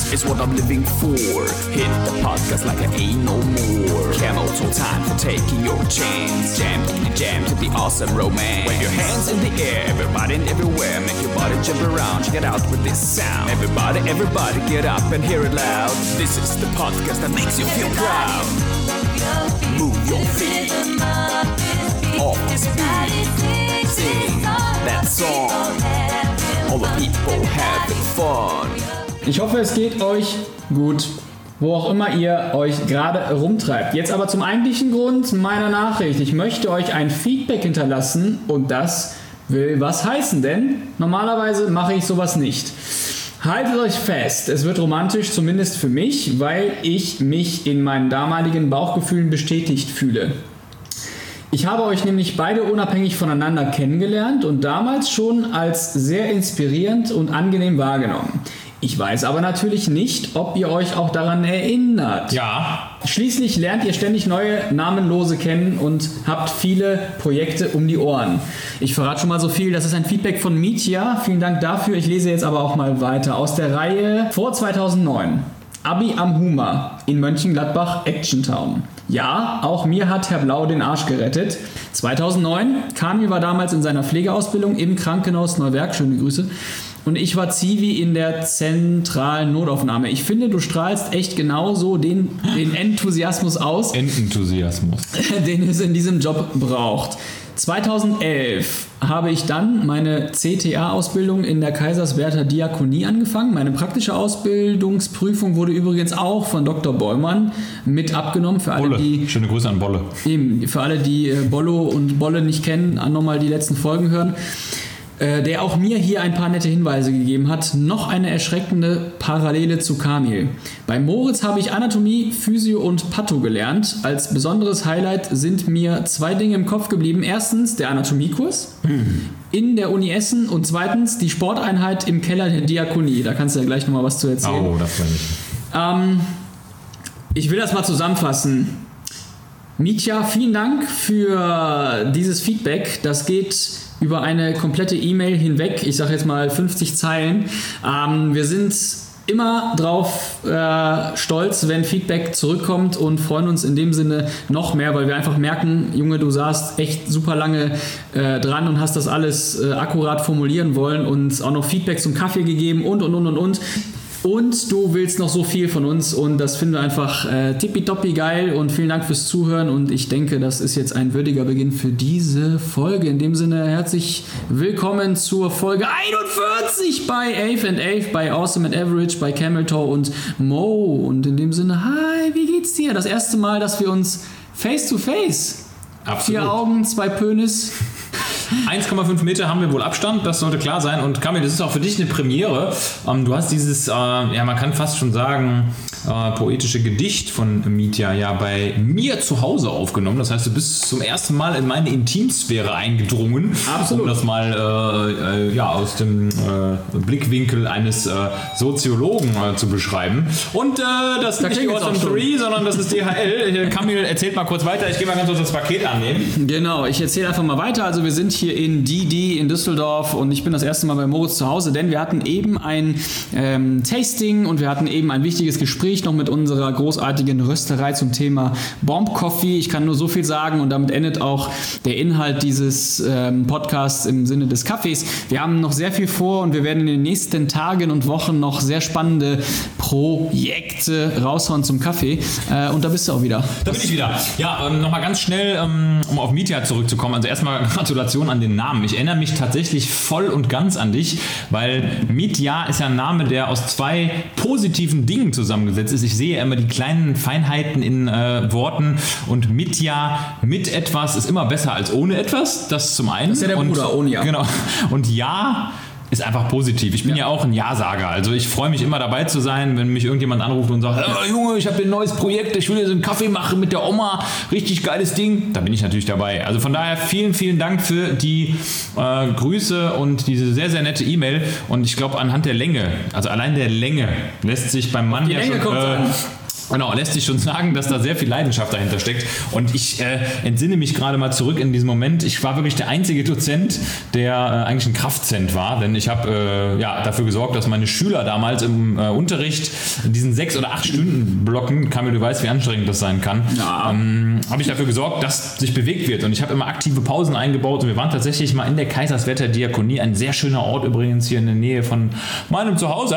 It's what I'm living for. Hit the podcast like I ain't no more. Camel's no time for taking your chance. Jam to the awesome romance. Wave your hands in the air, everybody and everywhere. Make your body jump around, check it out with this sound. Everybody get up and hear it loud. This is the podcast that makes you feel proud. Move your feet off the speed. Sing that song. All the people having fun. Ich hoffe, es geht euch gut, wo auch immer ihr euch gerade rumtreibt. Jetzt aber zum eigentlichen Grund meiner Nachricht. Ich möchte euch ein Feedback hinterlassen und das will was heißen, denn normalerweise mache ich sowas nicht. Haltet euch fest, es wird romantisch, zumindest für mich, weil ich mich in meinen damaligen Bauchgefühlen bestätigt fühle. Ich habe euch nämlich beide unabhängig voneinander kennengelernt und damals schon als sehr inspirierend und angenehm wahrgenommen. Ich weiß aber natürlich nicht, ob ihr euch auch daran erinnert. Ja. Schließlich lernt ihr ständig neue Namenlose kennen und habt viele Projekte um die Ohren. Ich verrate schon mal so viel, das ist ein Feedback von Mitya. Vielen Dank dafür. Ich lese jetzt aber auch mal weiter. Aus der Reihe vor 2009. Abi am Huma in Mönchengladbach, Action Town. Ja, auch mir hat Herr Blau den Arsch gerettet. 2009, Kamil war damals in seiner Pflegeausbildung im Krankenhaus Neuwerk, schöne Grüße. Und ich war Zivi in der zentralen Notaufnahme. Ich finde, du strahlst echt genauso den Enthusiasmus aus, den es in diesem Job braucht. 2011 habe ich dann meine CTA-Ausbildung in der Kaiserswerther Diakonie angefangen. Meine praktische Ausbildungsprüfung wurde übrigens auch von Dr. Beumann mit abgenommen. Für alle, schöne Grüße an Bolle. Eben, für alle, die Bollo und Bolle nicht kennen, nochmal die letzten Folgen hören. Der auch mir hier ein paar nette Hinweise gegeben hat. Noch eine erschreckende Parallele zu Kamil. Bei Moritz habe ich Anatomie, Physio und Patho gelernt. Als besonderes Highlight sind mir zwei Dinge im Kopf geblieben. Erstens der Anatomiekurs in der Uni Essen und zweitens die Sporteinheit im Keller der Diakonie. Da kannst du ja gleich nochmal was zu erzählen. Oh, das war nicht. Ich will das mal zusammenfassen. Mitya, vielen Dank für dieses Feedback. Das geht über eine komplette E-Mail hinweg. Ich sage jetzt mal 50 Zeilen. Wir sind immer drauf stolz, wenn Feedback zurückkommt und freuen uns in dem Sinne noch mehr, weil wir einfach merken, Junge, du saßt echt super lange dran und hast das alles akkurat formulieren wollen und auch noch Feedback zum Kaffee gegeben und. Und du willst noch so viel von uns und das finden wir einfach tippitoppi geil und vielen Dank fürs Zuhören und ich denke, das ist jetzt ein würdiger Beginn für diese Folge. In dem Sinne herzlich willkommen zur Folge 41 bei Ave and Ave, bei Awesome and Average, bei Camel Toe und Mo und in dem Sinne, hi, wie geht's dir? Das erste Mal, dass wir uns face to face, Absolut. 4 Augen, 2 Pönis. 1,5 Meter haben wir wohl Abstand, das sollte klar sein. Und Kamil, das ist auch für dich eine Premiere. Du hast dieses, man kann fast schon sagen, poetische Gedicht von Mitya ja bei mir zu Hause aufgenommen. Das heißt, du bist zum ersten Mal in meine Intimsphäre eingedrungen. Absolut. Um das mal aus dem Blickwinkel eines Soziologen zu beschreiben. Und das ist nicht die Awesome 3, sondern das ist DHL. Kamil, erzählt mal kurz weiter. Ich gehe mal ganz kurz das Paket annehmen. Genau, ich erzähle einfach mal weiter. Also wir sind hier in DD in Düsseldorf und ich bin das erste Mal bei Moritz zu Hause, denn wir hatten eben ein Tasting und wir hatten eben ein wichtiges Gespräch noch mit unserer großartigen Rösterei zum Thema Bomb Coffee. Ich kann nur so viel sagen und damit endet auch der Inhalt dieses Podcasts im Sinne des Kaffees. Wir haben noch sehr viel vor und wir werden in den nächsten Tagen und Wochen noch sehr spannende Projekte raushauen zum Kaffee und da bist du auch wieder. Da bin ich wieder. Ja, nochmal ganz schnell, um auf Mitya zurückzukommen. Also erstmal Gratulation an den Namen. Ich erinnere mich tatsächlich voll und ganz an dich, weil Mitya ist ja ein Name, der aus 2 positiven Dingen zusammengesetzt ist. Ich sehe immer die kleinen Feinheiten in Worten und Mitya mit etwas ist immer besser als ohne etwas. Das zum einen. Das ist ja der Bruder, ohne Ja. Genau. Und Ja ist einfach positiv. Ich bin ja auch ein Ja-Sager. Also ich freue mich immer dabei zu sein, wenn mich irgendjemand anruft und sagt, Junge, ich habe ein neues Projekt, ich will dir so einen Kaffee machen mit der Oma, richtig geiles Ding. Da bin ich natürlich dabei. Also von daher vielen, vielen Dank für die Grüße und diese sehr, sehr nette E-Mail. Und ich glaube, anhand der Länge, also allein der Länge, lässt sich beim Mann die ja Länge schon Genau, lässt sich schon sagen, dass da sehr viel Leidenschaft dahinter steckt. Und ich entsinne mich gerade mal zurück in diesem Moment. Ich war wirklich der einzige Dozent, der eigentlich ein Kraftzent war. Denn ich habe dafür gesorgt, dass meine Schüler damals im Unterricht in diesen 6 oder 8 Stunden Blocken, Kamil, du weißt, wie anstrengend das sein kann, habe ich dafür gesorgt, dass sich bewegt wird. Und ich habe immer aktive Pausen eingebaut. Und wir waren tatsächlich mal in der Kaiserswerther Diakonie, ein sehr schöner Ort übrigens hier in der Nähe von meinem Zuhause,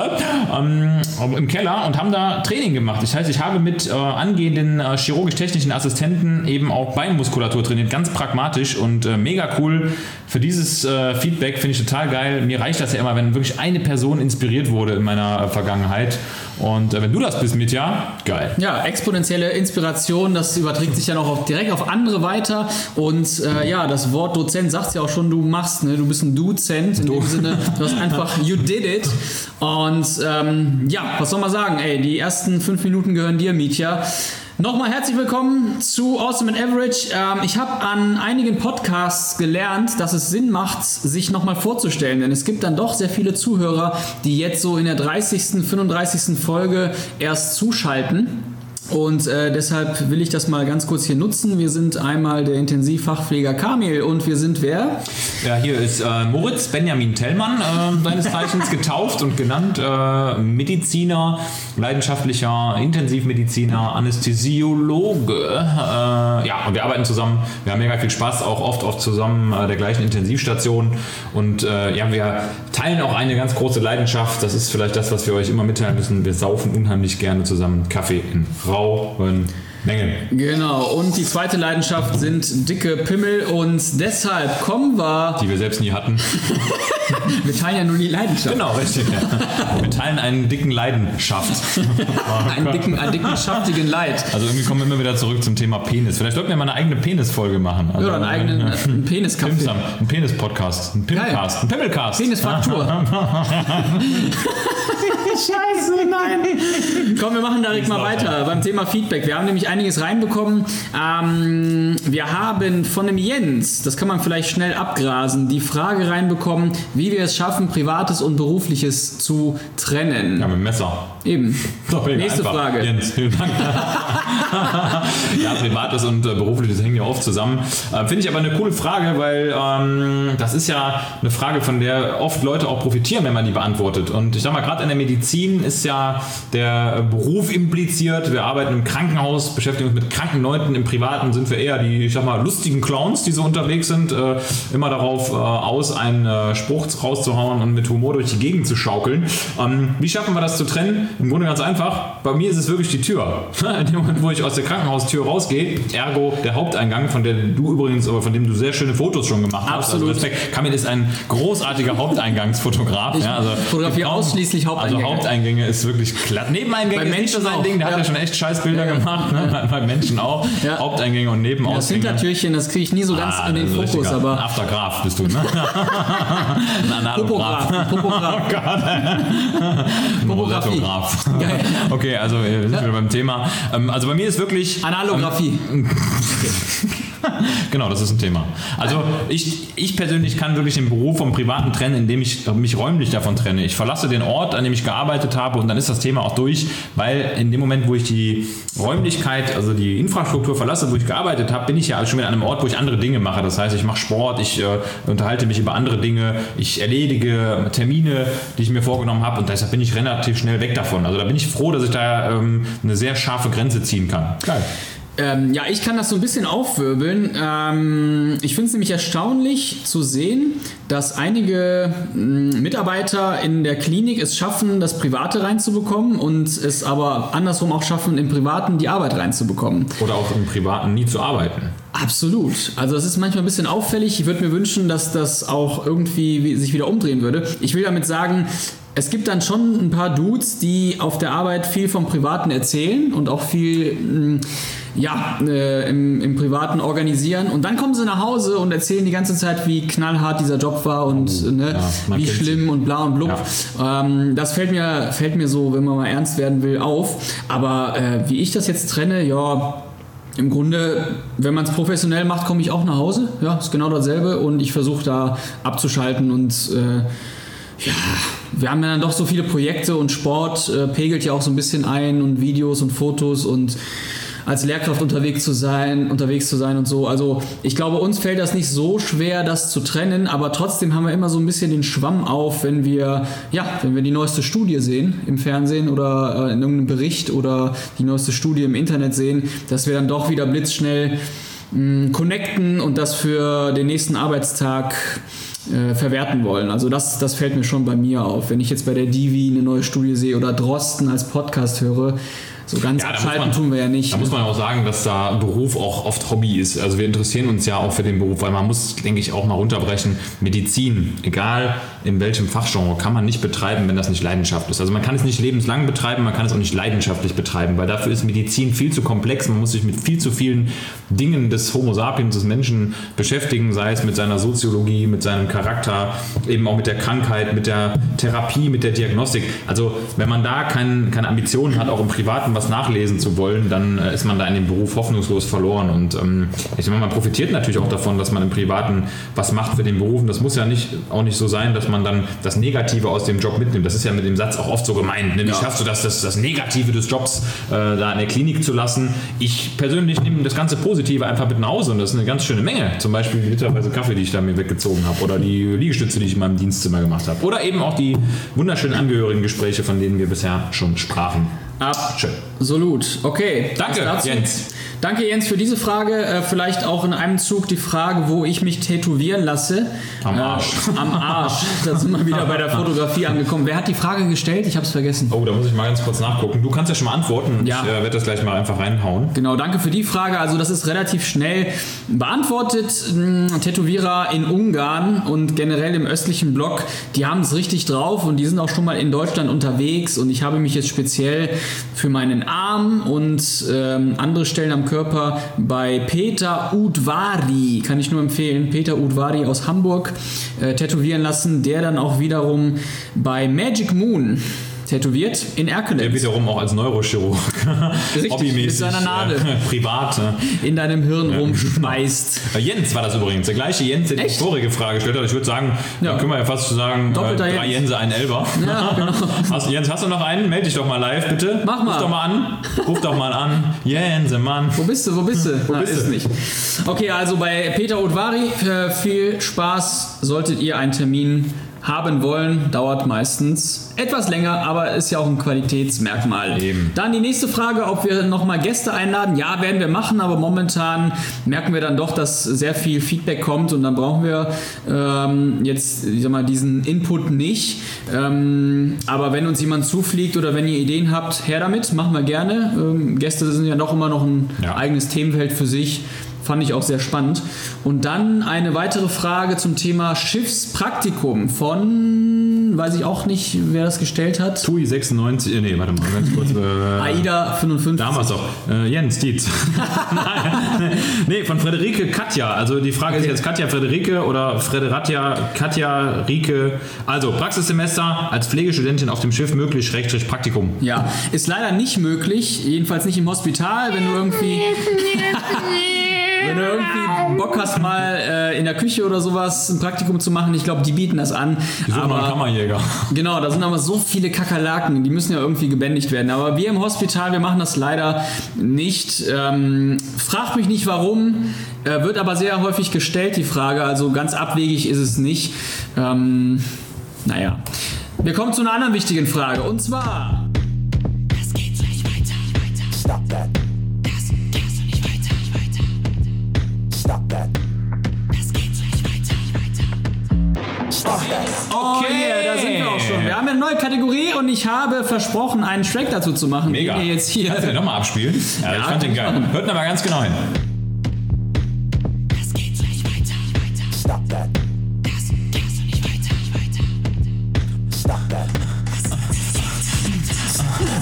im Keller, und haben da Training gemacht. Das heißt, ich habe mit angehenden chirurgisch-technischen Assistenten eben auch Beinmuskulatur trainiert, ganz pragmatisch und mega cool. Für dieses Feedback finde ich total geil. Mir reicht das ja immer, wenn wirklich eine Person inspiriert wurde in meiner Vergangenheit. Und wenn du das bist, Mitja, geil. Ja, exponentielle Inspiration, das überträgt sich dann auch direkt auf andere weiter. Und das Wort Dozent sagt es ja auch schon, du machst, ne? Du bist ein Dozent, in dem Sinne, du hast einfach, you did it. Und was soll man sagen? Ey, die ersten 5 Minuten gehören dir, Mitja. Nochmal herzlich willkommen zu Awesome and Average. Ich habe an einigen Podcasts gelernt, dass es Sinn macht, sich nochmal vorzustellen, denn es gibt dann doch sehr viele Zuhörer, die jetzt so in der 30., 35. Folge erst zuschalten. Und deshalb will ich das mal ganz kurz hier nutzen. Wir sind einmal der Intensivfachpfleger Kamil und wir sind wer? Ja, hier ist Moritz Benjamin Tellmann, seines Zeichens getauft und genannt. Mediziner, leidenschaftlicher Intensivmediziner, Anästhesiologe. Und wir arbeiten zusammen. Wir haben mega viel Spaß, auch oft zusammen der gleichen Intensivstation. Und wir teilen auch eine ganz große Leidenschaft. Das ist vielleicht das, was wir euch immer mitteilen müssen. Wir saufen unheimlich gerne zusammen Kaffee in rauen Mengen. Genau, und die zweite Leidenschaft sind dicke Pimmel und deshalb kommen wir... Die wir selbst nie hatten. Wir teilen ja nur die Leidenschaft. Genau, richtig. Ja. Wir teilen einen dicken Leidenschaft. einen dicken, schaftigen Leid. Also irgendwie kommen wir immer wieder zurück zum Thema Penis. Vielleicht sollten wir mal eine eigene Penis-Folge machen. Also oder einen eigenen Penis-Kaffee. Ein Penis-Podcast. Ein Pimmelcast. Ein Pimmelcast. Penis-Faktur. Scheiße, nein. Komm, wir machen direkt mal weiter beim Thema Feedback. Wir haben nämlich einiges reinbekommen. Wir haben von dem Jens, das kann man vielleicht schnell abgrasen, die Frage reinbekommen, wie wir es schaffen, Privates und Berufliches zu trennen. Ja, mit dem Messer. Eben. Nächste einfach. Frage. Jens, vielen Dank. Ja, Privates und Berufliches hängen ja oft zusammen. Finde ich aber eine coole Frage, weil das ist ja eine Frage, von der oft Leute auch profitieren, wenn man die beantwortet. Und ich sag mal, gerade in der Medizin ist ja der Beruf impliziert. Wir arbeiten im Krankenhaus, beschäftigen uns mit kranken Leuten. Im Privaten sind wir eher die, ich sag mal, lustigen Clowns, die so unterwegs sind. Immer darauf aus, einen Spruch rauszuhauen und mit Humor durch die Gegend zu schaukeln. Wie schaffen wir das zu trennen? Im Grunde ganz einfach. Bei mir ist es wirklich die Tür. In dem Moment, wo ich aus der Krankenhaustür rausgehe, ergo der Haupteingang, von dem du sehr schöne Fotos schon gemacht hast. Absolut. Also Kamil ist ein großartiger Haupteingangsfotograf. Ich fotografiere ausschließlich Haupteingänge. Also Haupteingänge ist wirklich glatt. Nebeneingänge ist nicht so sein Ding, der hat ja schon echt scheiß Bilder gemacht. Ne? Bei Menschen auch. Ja. Haupteingänge und Nebenausgänge. Das Hintertürchen, das kriege ich nie so ganz in den Fokus. Aber ein Aftergraph bist du, ne? Ein Analograph. Popograph. Oh Gott. Popograph. Okay, also wir sind wieder beim Thema. Also bei mir ist wirklich... Analographie. Genau, das ist ein Thema. Also ich persönlich kann wirklich den Beruf vom Privaten trennen, indem ich mich räumlich davon trenne. Ich verlasse den Ort, an dem ich gearbeitet habe und dann ist das Thema auch durch, weil in dem Moment, wo ich die Räumlichkeit, also die Infrastruktur verlasse, wo ich gearbeitet habe, bin ich ja schon wieder an einem Ort, wo ich andere Dinge mache. Das heißt, ich mache Sport, ich unterhalte mich über andere Dinge, ich erledige Termine, die ich mir vorgenommen habe und deshalb bin ich relativ schnell weg davon. Also da bin ich froh, dass ich da eine sehr scharfe Grenze ziehen kann. Geil. Ich kann das so ein bisschen aufwirbeln. Ich finde es nämlich erstaunlich zu sehen, dass einige Mitarbeiter in der Klinik es schaffen, das Private reinzubekommen und es aber andersrum auch schaffen, im Privaten die Arbeit reinzubekommen. Oder auch im Privaten nie zu arbeiten. Absolut. Also das ist manchmal ein bisschen auffällig. Ich würde mir wünschen, dass das auch irgendwie sich wieder umdrehen würde. Ich will damit sagen, es gibt dann schon ein paar Dudes, die auf der Arbeit viel vom Privaten erzählen und auch viel im Privaten organisieren. Und dann kommen sie nach Hause und erzählen die ganze Zeit, wie knallhart dieser Job war und wie schlimm und bla und blub. Ja. Das fällt mir so, wenn man mal ernst werden will, auf. Aber wie ich das jetzt trenne, im Grunde, wenn man es professionell macht, komme ich auch nach Hause. Ja, ist genau dasselbe und ich versuche da abzuschalten und wir haben ja dann doch so viele Projekte und Sport pegelt ja auch so ein bisschen ein und Videos und Fotos und als Lehrkraft unterwegs zu sein und so. Also ich glaube, uns fällt das nicht so schwer, das zu trennen, aber trotzdem haben wir immer so ein bisschen den Schwamm auf, wenn wir die neueste Studie sehen im Fernsehen oder in irgendeinem Bericht oder die neueste Studie im Internet sehen, dass wir dann doch wieder blitzschnell connecten und das für den nächsten Arbeitstag verwerten wollen. Also das fällt mir schon bei mir auf. Wenn ich jetzt bei der Divi eine neue Studie sehe oder Drosten als Podcast höre, so ganz abschalten tun wir ja nicht. Da muss man auch sagen, dass da Beruf auch oft Hobby ist. Also wir interessieren uns ja auch für den Beruf, weil man muss, denke ich, auch mal runterbrechen. Medizin, egal in welchem Fachgenre, kann man nicht betreiben, wenn das nicht Leidenschaft ist. Also man kann es nicht lebenslang betreiben, man kann es auch nicht leidenschaftlich betreiben, weil dafür ist Medizin viel zu komplex. Man muss sich mit viel zu vielen Dingen des Homo sapiens, des Menschen beschäftigen, sei es mit seiner Soziologie, mit seinem Charakter, eben auch mit der Krankheit, mit der Therapie, mit der Diagnostik. Also wenn man da keine Ambitionen hat, auch im Privaten was nachlesen zu wollen, dann ist man da in dem Beruf hoffnungslos verloren. Und ich meine, man profitiert natürlich auch davon, dass man im Privaten was macht für den Beruf. Und das muss ja auch nicht so sein, dass man dann das Negative aus dem Job mitnimmt. Das ist ja mit dem Satz auch oft so gemeint. Nämlich schaffst du das Negative des Jobs da in der Klinik zu lassen. Ich persönlich nehme das ganze Positive einfach mit nach Hause und das ist eine ganz schöne Menge. Zum Beispiel die literweise Kaffee, die ich da mir weggezogen habe oder die Liegestütze, die ich in meinem Dienstzimmer gemacht habe. Oder eben auch die wunderschönen Angehörigengespräche, von denen wir bisher schon sprachen. Absolut. Okay. Danke, Jens. Danke, Jens, für diese Frage. Vielleicht auch in einem Zug die Frage, wo ich mich tätowieren lasse. Am Arsch. Am Arsch. Da sind wir wieder bei der Fotografie angekommen. Wer hat die Frage gestellt? Ich habe es vergessen. Oh, da muss ich mal ganz kurz nachgucken. Du kannst ja schon mal antworten. Ja. Ich werde das gleich mal einfach reinhauen. Genau, danke für die Frage. Also das ist relativ schnell beantwortet. Tätowierer in Ungarn und generell im östlichen Block, die haben es richtig drauf und die sind auch schon mal in Deutschland unterwegs und ich habe mich jetzt speziell für meinen Arm und andere Stellen am Körper bei Peter Udvari, kann ich nur empfehlen, Peter Udvari aus Hamburg tätowieren lassen, der dann auch wiederum bei Magic Moon tätowiert in Erkelenz. Der wiederum auch als Neurochirurg hobbymäßig, mit seiner Nadel privat in deinem Hirn rumschmeißt. Jens war das übrigens, der gleiche Jens, der die vorige Frage gestellt hat. Ich würde sagen, da können wir ja fast sagen, drei Jense, ein Elber. Ja, genau. Jens, hast du noch einen? Meld dich doch mal live, bitte. Mach mal. Ruf doch mal an. Jense, Mann. Wo bist du? Ist nicht. Okay, also bei Peter Udvari, viel Spaß, solltet ihr einen Termin haben wollen, dauert meistens etwas länger, aber ist ja auch ein Qualitätsmerkmal. Eben. Dann die nächste Frage, ob wir nochmal Gäste einladen. Ja, werden wir machen, aber momentan merken wir dann doch, dass sehr viel Feedback kommt und dann brauchen wir jetzt, ich sag mal, diesen Input nicht. Aber wenn uns jemand zufliegt oder wenn ihr Ideen habt, her damit, machen wir gerne. Gäste sind ja doch immer noch ein eigenes Themenfeld für sich. Fand ich auch sehr spannend. Und dann eine weitere Frage zum Thema Schiffspraktikum von, weiß ich auch nicht, wer das gestellt hat. TUI 96, nee, warte mal, ganz kurz. AIDA 55. Damals doch. Jens Dietz. Nee, von Frederike Katja. Also die Frage ist jetzt Katja Frederike oder Frederatja Katja Rike. Also Praxissemester als Pflegestudentin auf dem Schiff möglich, / Praktikum. Ja, ist leider nicht möglich, jedenfalls nicht im Hospital, wenn du irgendwie Bock hast, mal in der Küche oder sowas ein Praktikum zu machen. Ich glaube, die bieten das an. Die suchen mal einen Kammerjäger. Genau, da sind aber so viele Kakerlaken, die müssen ja irgendwie gebändigt werden. Aber wir im Hospital, wir machen das leider nicht. Fragt mich nicht, warum. Wird aber sehr häufig gestellt, die Frage. Also ganz abwegig ist es nicht. Naja. Wir kommen zu einer anderen wichtigen Frage. Und zwar... Das geht gleich weiter. Stop that. Das kannst du nicht weiter. Stop that. Das geht gleich weiter. Stop that. Okay, da sind wir auch schon. Wir haben eine neue Kategorie und ich habe versprochen, einen Track dazu zu machen. Mega. Den ihr jetzt hier... Kannst du den nochmal abspielen? Ja, ich fand den geil. Hört aber ganz genau hin. Das geht gleich weiter. Stop that. Das kannst du nicht weiter. Stop that.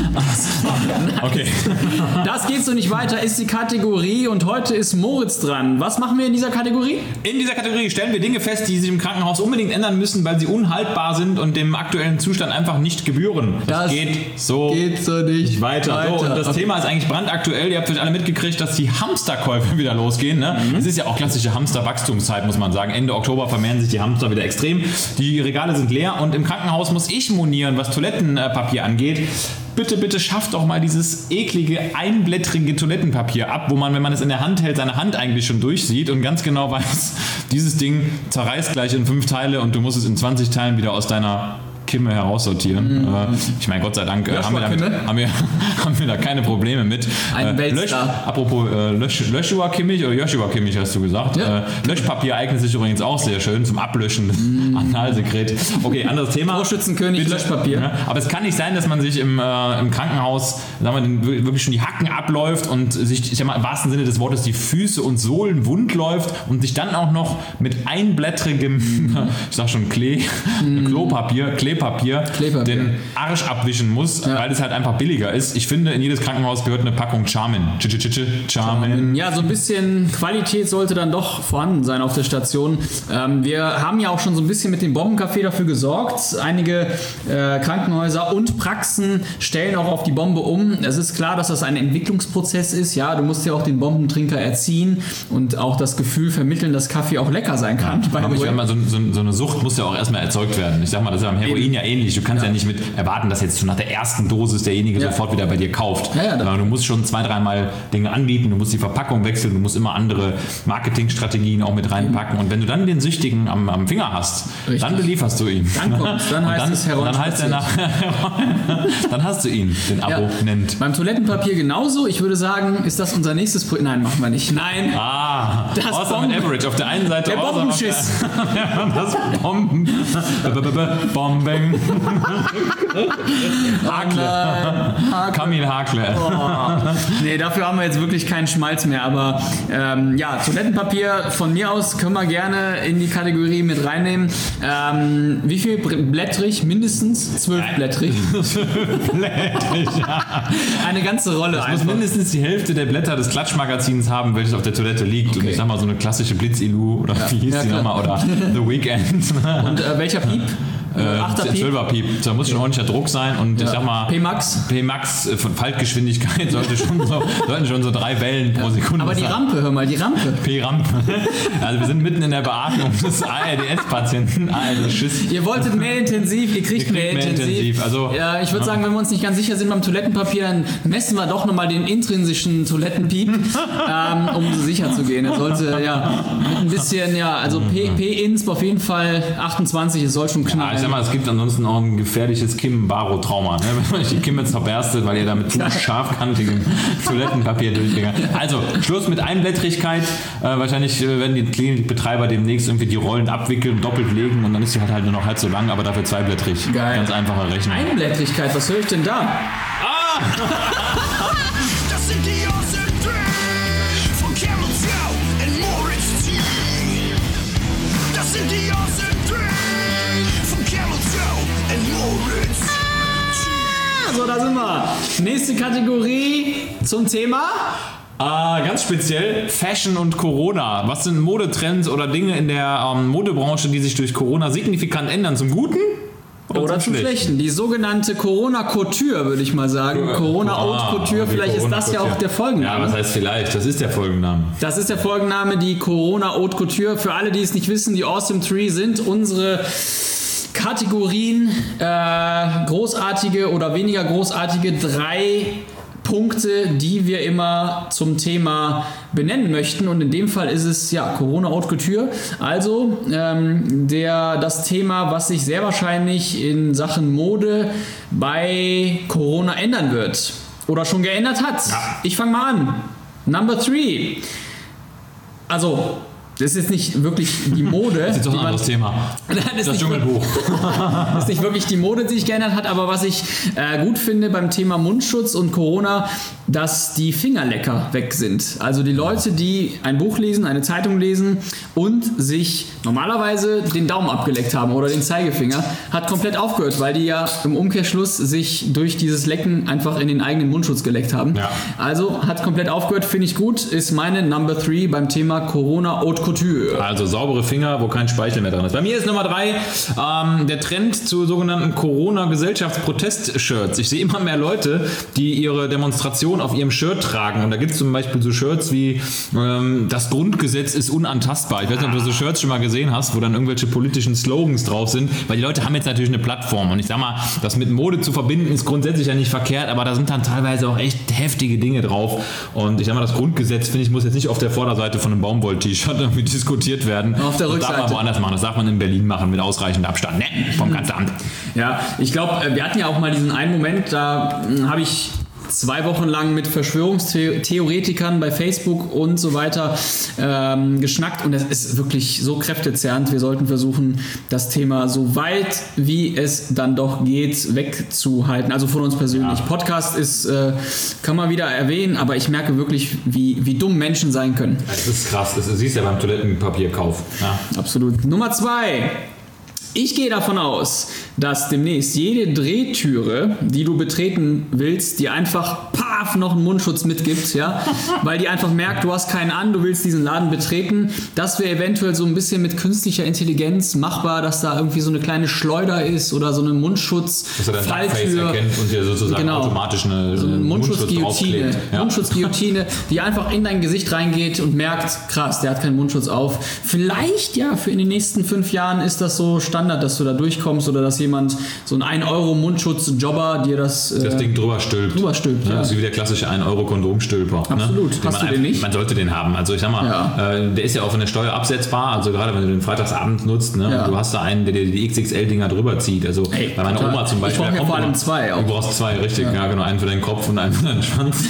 Okay. Das geht so nicht weiter, ist die Kategorie und heute ist Moritz dran. Was machen wir in dieser Kategorie? In dieser Kategorie stellen wir Dinge fest, die sich im Krankenhaus unbedingt ändern müssen, weil sie unhaltbar sind und dem aktuellen Zustand einfach nicht gebühren. Das geht so nicht weiter. So, und das Thema ist eigentlich brandaktuell. Ihr habt vielleicht alle mitgekriegt, dass die Hamsterkäufe wieder losgehen. Ne? Es ist ja auch klassische Hamsterwachstumszeit, muss man sagen. Ende Oktober vermehren sich die Hamster wieder extrem. Die Regale sind leer und im Krankenhaus muss ich monieren, was Toilettenpapier angeht. Bitte schafft doch mal dieses eklige, einblättrige Toilettenpapier ab, wo man, wenn man es in der Hand hält, seine Hand eigentlich schon durchsieht und ganz genau weiß, dieses Ding zerreißt gleich in 5 Teile und du musst es in 20 Teilen wieder aus deiner Kimme heraussortieren. Ich meine, Gott sei Dank haben wir da keine Probleme mit. Ein Weltstar. Apropos Joshua Kimmich oder Joshua Kimmich hast du gesagt. Ja. Löschpapier eignet sich übrigens auch sehr schön zum Ablöschen des Analsekret. Okay, anderes Thema. Torschützenkönig, Löschpapier. Ja, aber es kann nicht sein, dass man sich im Krankenhaus, sagen wir, wirklich schon die Hacken abläuft und sich, ich sag mal, im wahrsten Sinne des Wortes, die Füße und Sohlen wund läuft und sich dann auch noch mit einblättrigem, ich sag schon Kleepapier, den Arsch abwischen muss, weil es halt einfach billiger ist. Ich finde, in jedes Krankenhaus gehört eine Packung Charmin. Charmin. Ja, so ein bisschen Qualität sollte dann doch vorhanden sein auf der Station. Wir haben ja auch schon so ein bisschen mit dem Bombencafé dafür gesorgt. Einige Krankenhäuser und Praxen stellen auch auf die Bombe um. Es ist klar, dass das ein Entwicklungsprozess ist. Ja, du musst ja auch den Bombentrinker erziehen und auch das Gefühl vermitteln, dass Kaffee auch lecker sein kann. Aber ich sag mal, so eine Sucht muss ja auch erstmal erzeugt werden. Ich sag mal, das ist ja am Heroin ja ähnlich. Du kannst ja nicht mit erwarten, dass jetzt schon nach der ersten Dosis derjenige sofort wieder bei dir kauft. Du musst schon 2-3 Mal Dinge anbieten, du musst die Verpackung wechseln, du musst immer andere Marketingstrategien auch mit reinpacken. Und wenn du dann den Süchtigen am Finger hast, dann belieferst du ihn. Dann heißt es Heroin. Dann hast du ihn, den Abonnent. Beim Toilettenpapier genauso. Ich würde sagen, ist das unser nächstes Projekt? Nein, machen wir nicht. Nein. Das Awesome Average. Auf der einen Seite der Bombenschiss. Das Bombing. Hakle. Kamin Hakle. Nee, dafür haben wir jetzt wirklich keinen Schmalz mehr. Aber Toilettenpapier von mir aus können wir gerne in die Kategorie mit reinnehmen. Wie viel blättrig? Mindestens 12 blättrig. Blättrig, ja. Eine ganze Rolle. Das muss mindestens die Hälfte der Blätter des Klatschmagazins haben, welches auf der Toilette liegt. Okay. Und ich sag mal, so eine klassische Blitz-Ilu oder wie hieß die nochmal? Oder The Weeknd. Und welcher Piep? 8er Piep. 12er Piep. Da muss schon ordentlicher Druck sein und ich sag mal P-Max von Faltgeschwindigkeit sollten schon so 3 Wellen pro Sekunde Aber die sein. Rampe, hör mal, die Rampe. P-Rampe. Also wir sind mitten in der Beatmung des ARDS-Patienten. Schiss. Ihr wolltet mehr intensiv, ihr kriegt mehr intensiv. Also, ich würde sagen, wenn wir uns nicht ganz sicher sind beim Toilettenpapier, dann messen wir doch nochmal den intrinsischen Toilettenpiep, um sicher zu gehen. Er sollte mit ein bisschen, P-Insp auf jeden Fall 28, es soll schon knallen. Ich sag mal, es gibt ansonsten auch ein gefährliches Kim-Baro-Trauma, ne? Wenn man nicht die Kimme zerberstet, weil ihr da mit scharfkantigem Toilettenpapier durchgegangen. Also, Schluss mit Einblättrigkeit. Wahrscheinlich werden die Klinikbetreiber demnächst irgendwie die Rollen abwickeln, doppelt legen und dann ist die halt nur noch halb so lang, aber dafür zweiblättrig. Geil. Ganz einfache Rechnung. Einblättrigkeit, was höre ich denn da? Das sind die Awesome 3 von Camel Joe und Moritz T. Das sind die Awesome 3 von Camel Joe und Moritz T. So, da sind wir. Nächste Kategorie zum Thema. Ganz speziell Fashion und Corona. Was sind Modetrends oder Dinge in der Modebranche, die sich durch Corona signifikant ändern? Zum Guten? Oder zum Schlechten. Die sogenannte Corona-Couture, würde ich mal sagen. Corona-Haute-Couture, vielleicht ist das ja auch der Folgenname. Ja, was heißt vielleicht? Das ist der Folgenname. Das ist der Folgenname, die Corona-Haute-Couture. Für alle, die es nicht wissen, die Awesome 3 sind unsere Kategorien, großartige oder weniger großartige 3 Punkte, die wir immer zum Thema benennen möchten. Und in dem Fall ist es Corona Haute Couture. Also das Thema, was sich sehr wahrscheinlich in Sachen Mode bei Corona ändern wird. Oder schon geändert hat. Ja. Ich fange mal an. Number 3. Also das ist jetzt nicht wirklich die Mode. Das ist jetzt doch ein anderes Thema. Das Dschungelbuch. Das ist nicht wirklich die Mode, die sich geändert hat, aber was ich gut finde beim Thema Mundschutz und Corona, dass die Fingerlecker weg sind. Also die Leute, die ein Buch lesen, eine Zeitung lesen und sich normalerweise den Daumen abgeleckt haben oder den Zeigefinger, hat komplett aufgehört, weil die ja im Umkehrschluss sich durch dieses Lecken einfach in den eigenen Mundschutz geleckt haben. Ja. Also hat komplett aufgehört, finde ich gut, ist meine Number 3 beim Thema Corona Haute Couture. Also saubere Finger, wo kein Speichel mehr dran ist. Bei mir ist Nummer 3 der Trend zu sogenannten Corona-Gesellschaftsprotest-Shirts. Ich sehe immer mehr Leute, die ihre Demonstration auf ihrem Shirt tragen. Und da gibt es zum Beispiel so Shirts wie das Grundgesetz ist unantastbar. Ich weiß nicht, ob du so Shirts schon mal gesehen hast, wo dann irgendwelche politischen Slogans drauf sind. Weil die Leute haben jetzt natürlich eine Plattform. Und ich sag mal, das mit Mode zu verbinden ist grundsätzlich ja nicht verkehrt, aber da sind dann teilweise auch echt heftige Dinge drauf. Und ich sag mal, das Grundgesetz, finde ich, muss jetzt nicht auf der Vorderseite von einem Baumwoll-T-Shirt irgendwie diskutiert werden. Auf der Rückseite. Das darf man woanders machen. Das darf man in Berlin machen mit ausreichend Abstand. Ne, vom Kanzleramt. Ja, ich glaube, wir hatten ja auch mal diesen einen Moment, da habe ich 2 Wochen lang mit Verschwörungstheoretikern bei Facebook und so weiter geschnackt und es ist wirklich so kräftezehrend. Wir sollten versuchen, das Thema so weit wie es dann doch geht wegzuhalten. Also von uns persönlich. Ja. Podcast ist, kann man wieder erwähnen, aber ich merke wirklich, wie dumm Menschen sein können. Das ist krass. Das siehst du ja beim Toilettenpapierkauf. Ja. Absolut. Nummer 2. Ich gehe davon aus, dass demnächst jede Drehtüre, die du betreten willst, dir einfach noch einen Mundschutz mitgibt, ja, weil die einfach merkt, du hast keinen an, du willst diesen Laden betreten. Das wäre eventuell so ein bisschen mit künstlicher Intelligenz machbar, dass da irgendwie so eine kleine Schleuder ist oder so eine Mundschutz, dass er dein Duckface erkennt und dir sozusagen automatisch eine Mundschutzguillotine, ja. Mundschutzguillotine, die einfach in dein Gesicht reingeht und merkt, krass, der hat keinen Mundschutz auf. Vielleicht ja, für in den nächsten 5 Jahren ist das so Standard, dass du da durchkommst oder dass jemand so ein 1-Euro-Mundschutz-Jobber dir das Ding drüber stülpt. Ja. Das ist wie der klassische 1-Euro-Kondomstülper. Absolut. Ne? Hast du den nicht? Man sollte den haben. Also ich sag mal, der ist ja auch von der Steuer absetzbar. Also gerade wenn du den Freitagsabend nutzt, ne? Ja. Und du hast da einen, der dir die XXL-Dinger drüber zieht. Also bei meiner Oma zum Beispiel. Ich brauche ja vor allem 2 auch. Du brauchst 2, richtig. Ja, genau. Einen für deinen Kopf und einen für deinen Schwanz.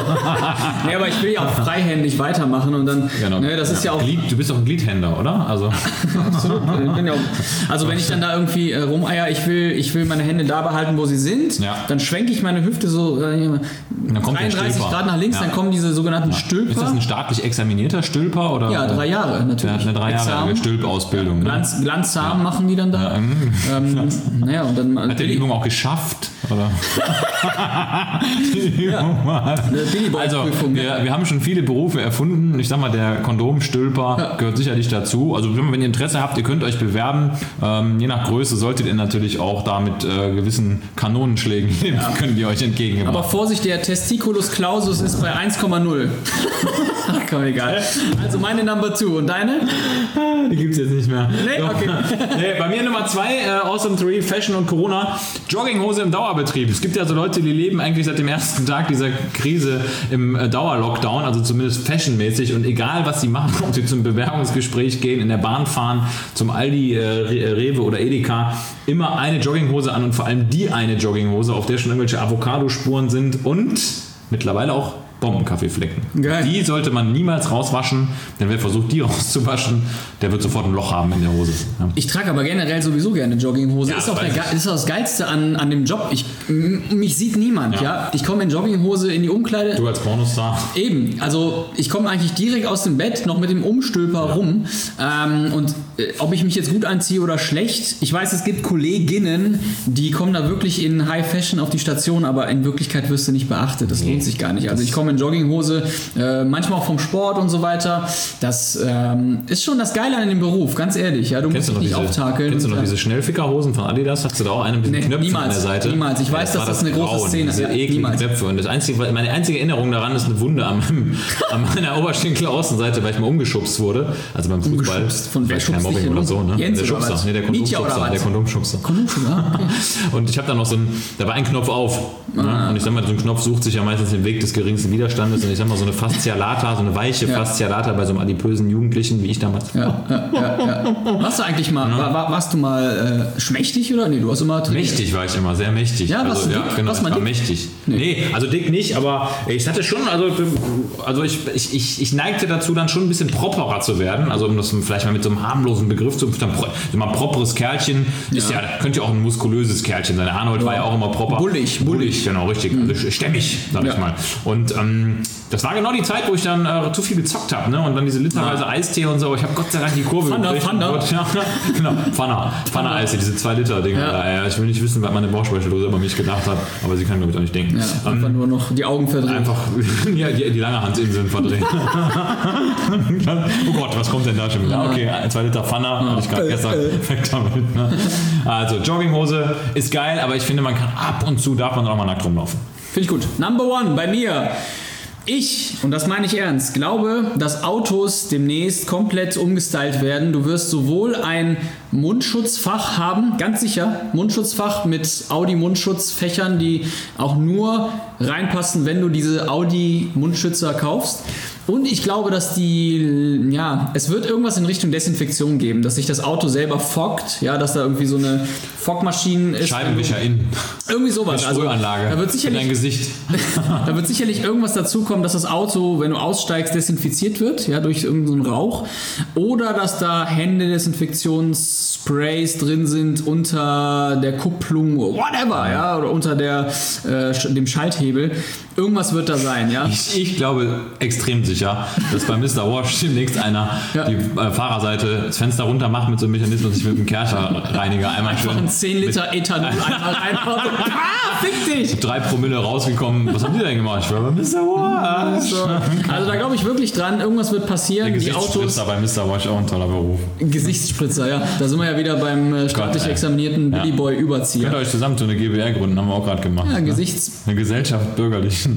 Nee, aber ich will ja auch freihändig weitermachen und dann, genau. Ne, das ist ja auch... Du bist doch ein Gliedhänder, oder? Also. Absolut. Also wenn ich dann da irgendwie rumeier, ich will meine Hände da behalten, wo sie sind, dann schwenke ich meine Hüfte so 33 Grad nach links, dann kommen diese sogenannten Stülper. Ist das ein staatlich examinierter Stülper? Oder? Ja, 3 Jahre natürlich. Eine 3-jährige Stülpausbildung. Glanzsamen machen die dann da. Ja, und dann hat der die Übung auch geschafft? Oder? Also, wir haben schon viele Berufe erfunden. Ich sag mal, der Kondomstülper gehört sicherlich dazu. Also, wenn ihr Interesse habt, ihr könnt euch bewerben. Je nach Größe solltet ihr natürlich auch da mit gewissen Kanonenschlägen können die euch entgegenkommen. Aber Vorsicht, der Testiculus clausus ist bei 1,0. Ach komm, egal. Also meine Number 2. Und deine? Die gibt's jetzt nicht mehr. Nee, okay. Nee, bei mir Nummer 2, Awesome 3, Fashion und Corona. Jogginghose im Dauerbetrieb. Es gibt ja so Leute, die leben eigentlich seit dem ersten Tag dieser Krise im Dauerlockdown, also zumindest fashionmäßig. Und egal, was sie machen, ob sie zum Bewerbungsgespräch gehen, in der Bahn fahren, zum Aldi, Rewe oder Edeka, immer eine Jogginghose an und vor allem die eine Jogginghose, auf der schon irgendwelche Avocado-Spuren sind und mittlerweile auch Bombenkaffeeflecken. Geil. Die sollte man niemals rauswaschen, denn wer versucht, die rauszuwaschen, der wird sofort ein Loch haben in der Hose. Ja. Ich trage aber generell sowieso gerne Jogginghose. Ist auch das Geilste an dem Job. Mich sieht niemand. Ja. Ich komme in Jogginghose in die Umkleide. Du als Pornostar. Eben. Also ich komme eigentlich direkt aus dem Bett, noch mit dem Umstülper rum. Und ob ich mich jetzt gut anziehe oder schlecht, ich weiß, es gibt Kolleginnen, die kommen da wirklich in High Fashion auf die Station, aber in Wirklichkeit wirst du nicht beachtet. Das lohnt sich gar nicht. Also ich komme in Jogginghose, manchmal auch vom Sport und so weiter. Das ist schon das Geile an dem Beruf, ganz ehrlich. Ja, du musst dich nicht auftakeln. Kennst du noch diese Schnellfickerhosen von Adidas? Hast du da auch einen mit diesen Knöpfen an der Seite? Niemals. Ich weiß, dass das eine große Szene ist. Diese ekligen Knöpfe. Und meine einzige Erinnerung daran ist eine Wunde an meiner Oberschenkel-Außenseite, weil ich mal umgeschubst wurde. Also beim Fußball. Von wer schubst Mobbing oder so, ne? Jens der Schubser. Nee, der Kondomschubser. Okay. Und ich habe dann noch da war ein Knopf auf. Ne? Und ich sag mal, so ein Knopf sucht sich ja meistens den Weg des geringsten Widerstands Widerstandes und ich sag mal so eine Faszialata, so eine weiche Faszialata bei so einem adipösen Jugendlichen, wie ich damals. Ja. Warst du eigentlich mal, warst du mal schmächtig oder? Nee, du hast immer trainiert. Mächtig war ich immer, sehr mächtig. Ja, warst du dick? Genau, Warst du mal ich war dick? mächtig. Nee. Nee, also dick nicht, aber ich hatte schon, also ich neigte dazu, dann schon ein bisschen properer zu werden, also um das vielleicht mal mit so einem harmlosen Begriff zu so mal properes Kerlchen, ist ja, könnte ja auch ein muskulöses Kerlchen sein. Arnold war ja auch immer proper. Bullig, genau, richtig. Also stämmig, sag ich mal. Und das war genau die Zeit, wo ich dann zu viel gezockt habe, ne? Und dann diese literweise Eistee und so. Ich habe Gott sei Dank die Kurve gekriegt. Pfanne Eistee, diese 2 Liter Dinger. Ja. Ich will nicht wissen, was meine Bauchspeicheldose über mich gedacht hat, aber sie kann, glaube ich, auch nicht denken. Ja, einfach nur noch die Augen verdrehen. Einfach die Langerhansinseln verdrehen. Oh Gott, was kommt denn da schon wieder? Okay, 2 Liter Pfanne, hatte ich gerade gestern. Weg damit, ne? Also, Jogginghose ist geil, aber ich finde, man kann ab und zu, darf man auch mal nackt rumlaufen. Finde ich gut. Number 1 bei mir. Ich, und das meine ich ernst, glaube, dass Autos demnächst komplett umgestylt werden. Du wirst sowohl ein Mundschutzfach haben, ganz sicher, Mundschutzfach mit Audi-Mundschutzfächern, die auch nur reinpassen, wenn du diese Audi-Mundschützer kaufst. Und ich glaube, dass es wird irgendwas in Richtung Desinfektion geben, dass sich das Auto selber foggt, ja, dass da irgendwie so eine Fogmaschine ist. Scheibenwischer innen. Irgendwie sowas. Eine Sprühanlage da wird sicherlich, in dein Gesicht. Da wird sicherlich irgendwas dazukommen, dass das Auto, wenn du aussteigst, desinfiziert wird, ja, durch irgendeinen Rauch. Oder dass da Händedesinfektionssprays drin sind unter der Kupplung, whatever, ja, oder unter dem Schalthebel. Irgendwas wird da sein, ja. Ich glaube extrem sicher, dass bei Mr. Wash demnächst einer die Fahrerseite das Fenster runter macht mit so einem Mechanismus und sich mit einem Kercherreiniger einmal schön... Einfach ein 10 Liter Ethanol einmal reinhaut und fick dich! 3 Promille rausgekommen. Was haben die denn gemacht? Ich war bei Mr. Wash. Also da glaube ich wirklich dran, irgendwas wird passieren. Der die Autos, Gesichtsspritzer bei Mr. Wash, auch ein toller Beruf. Gesichtsspritzer, ja. Da sind wir ja wieder beim staatlich examinierten Billy Boy Überzieher. Könnt ihr euch zusammen zu einer GbR gründen, haben wir auch gerade gemacht. Ja, ne? eine Gesellschaft bürgerlichen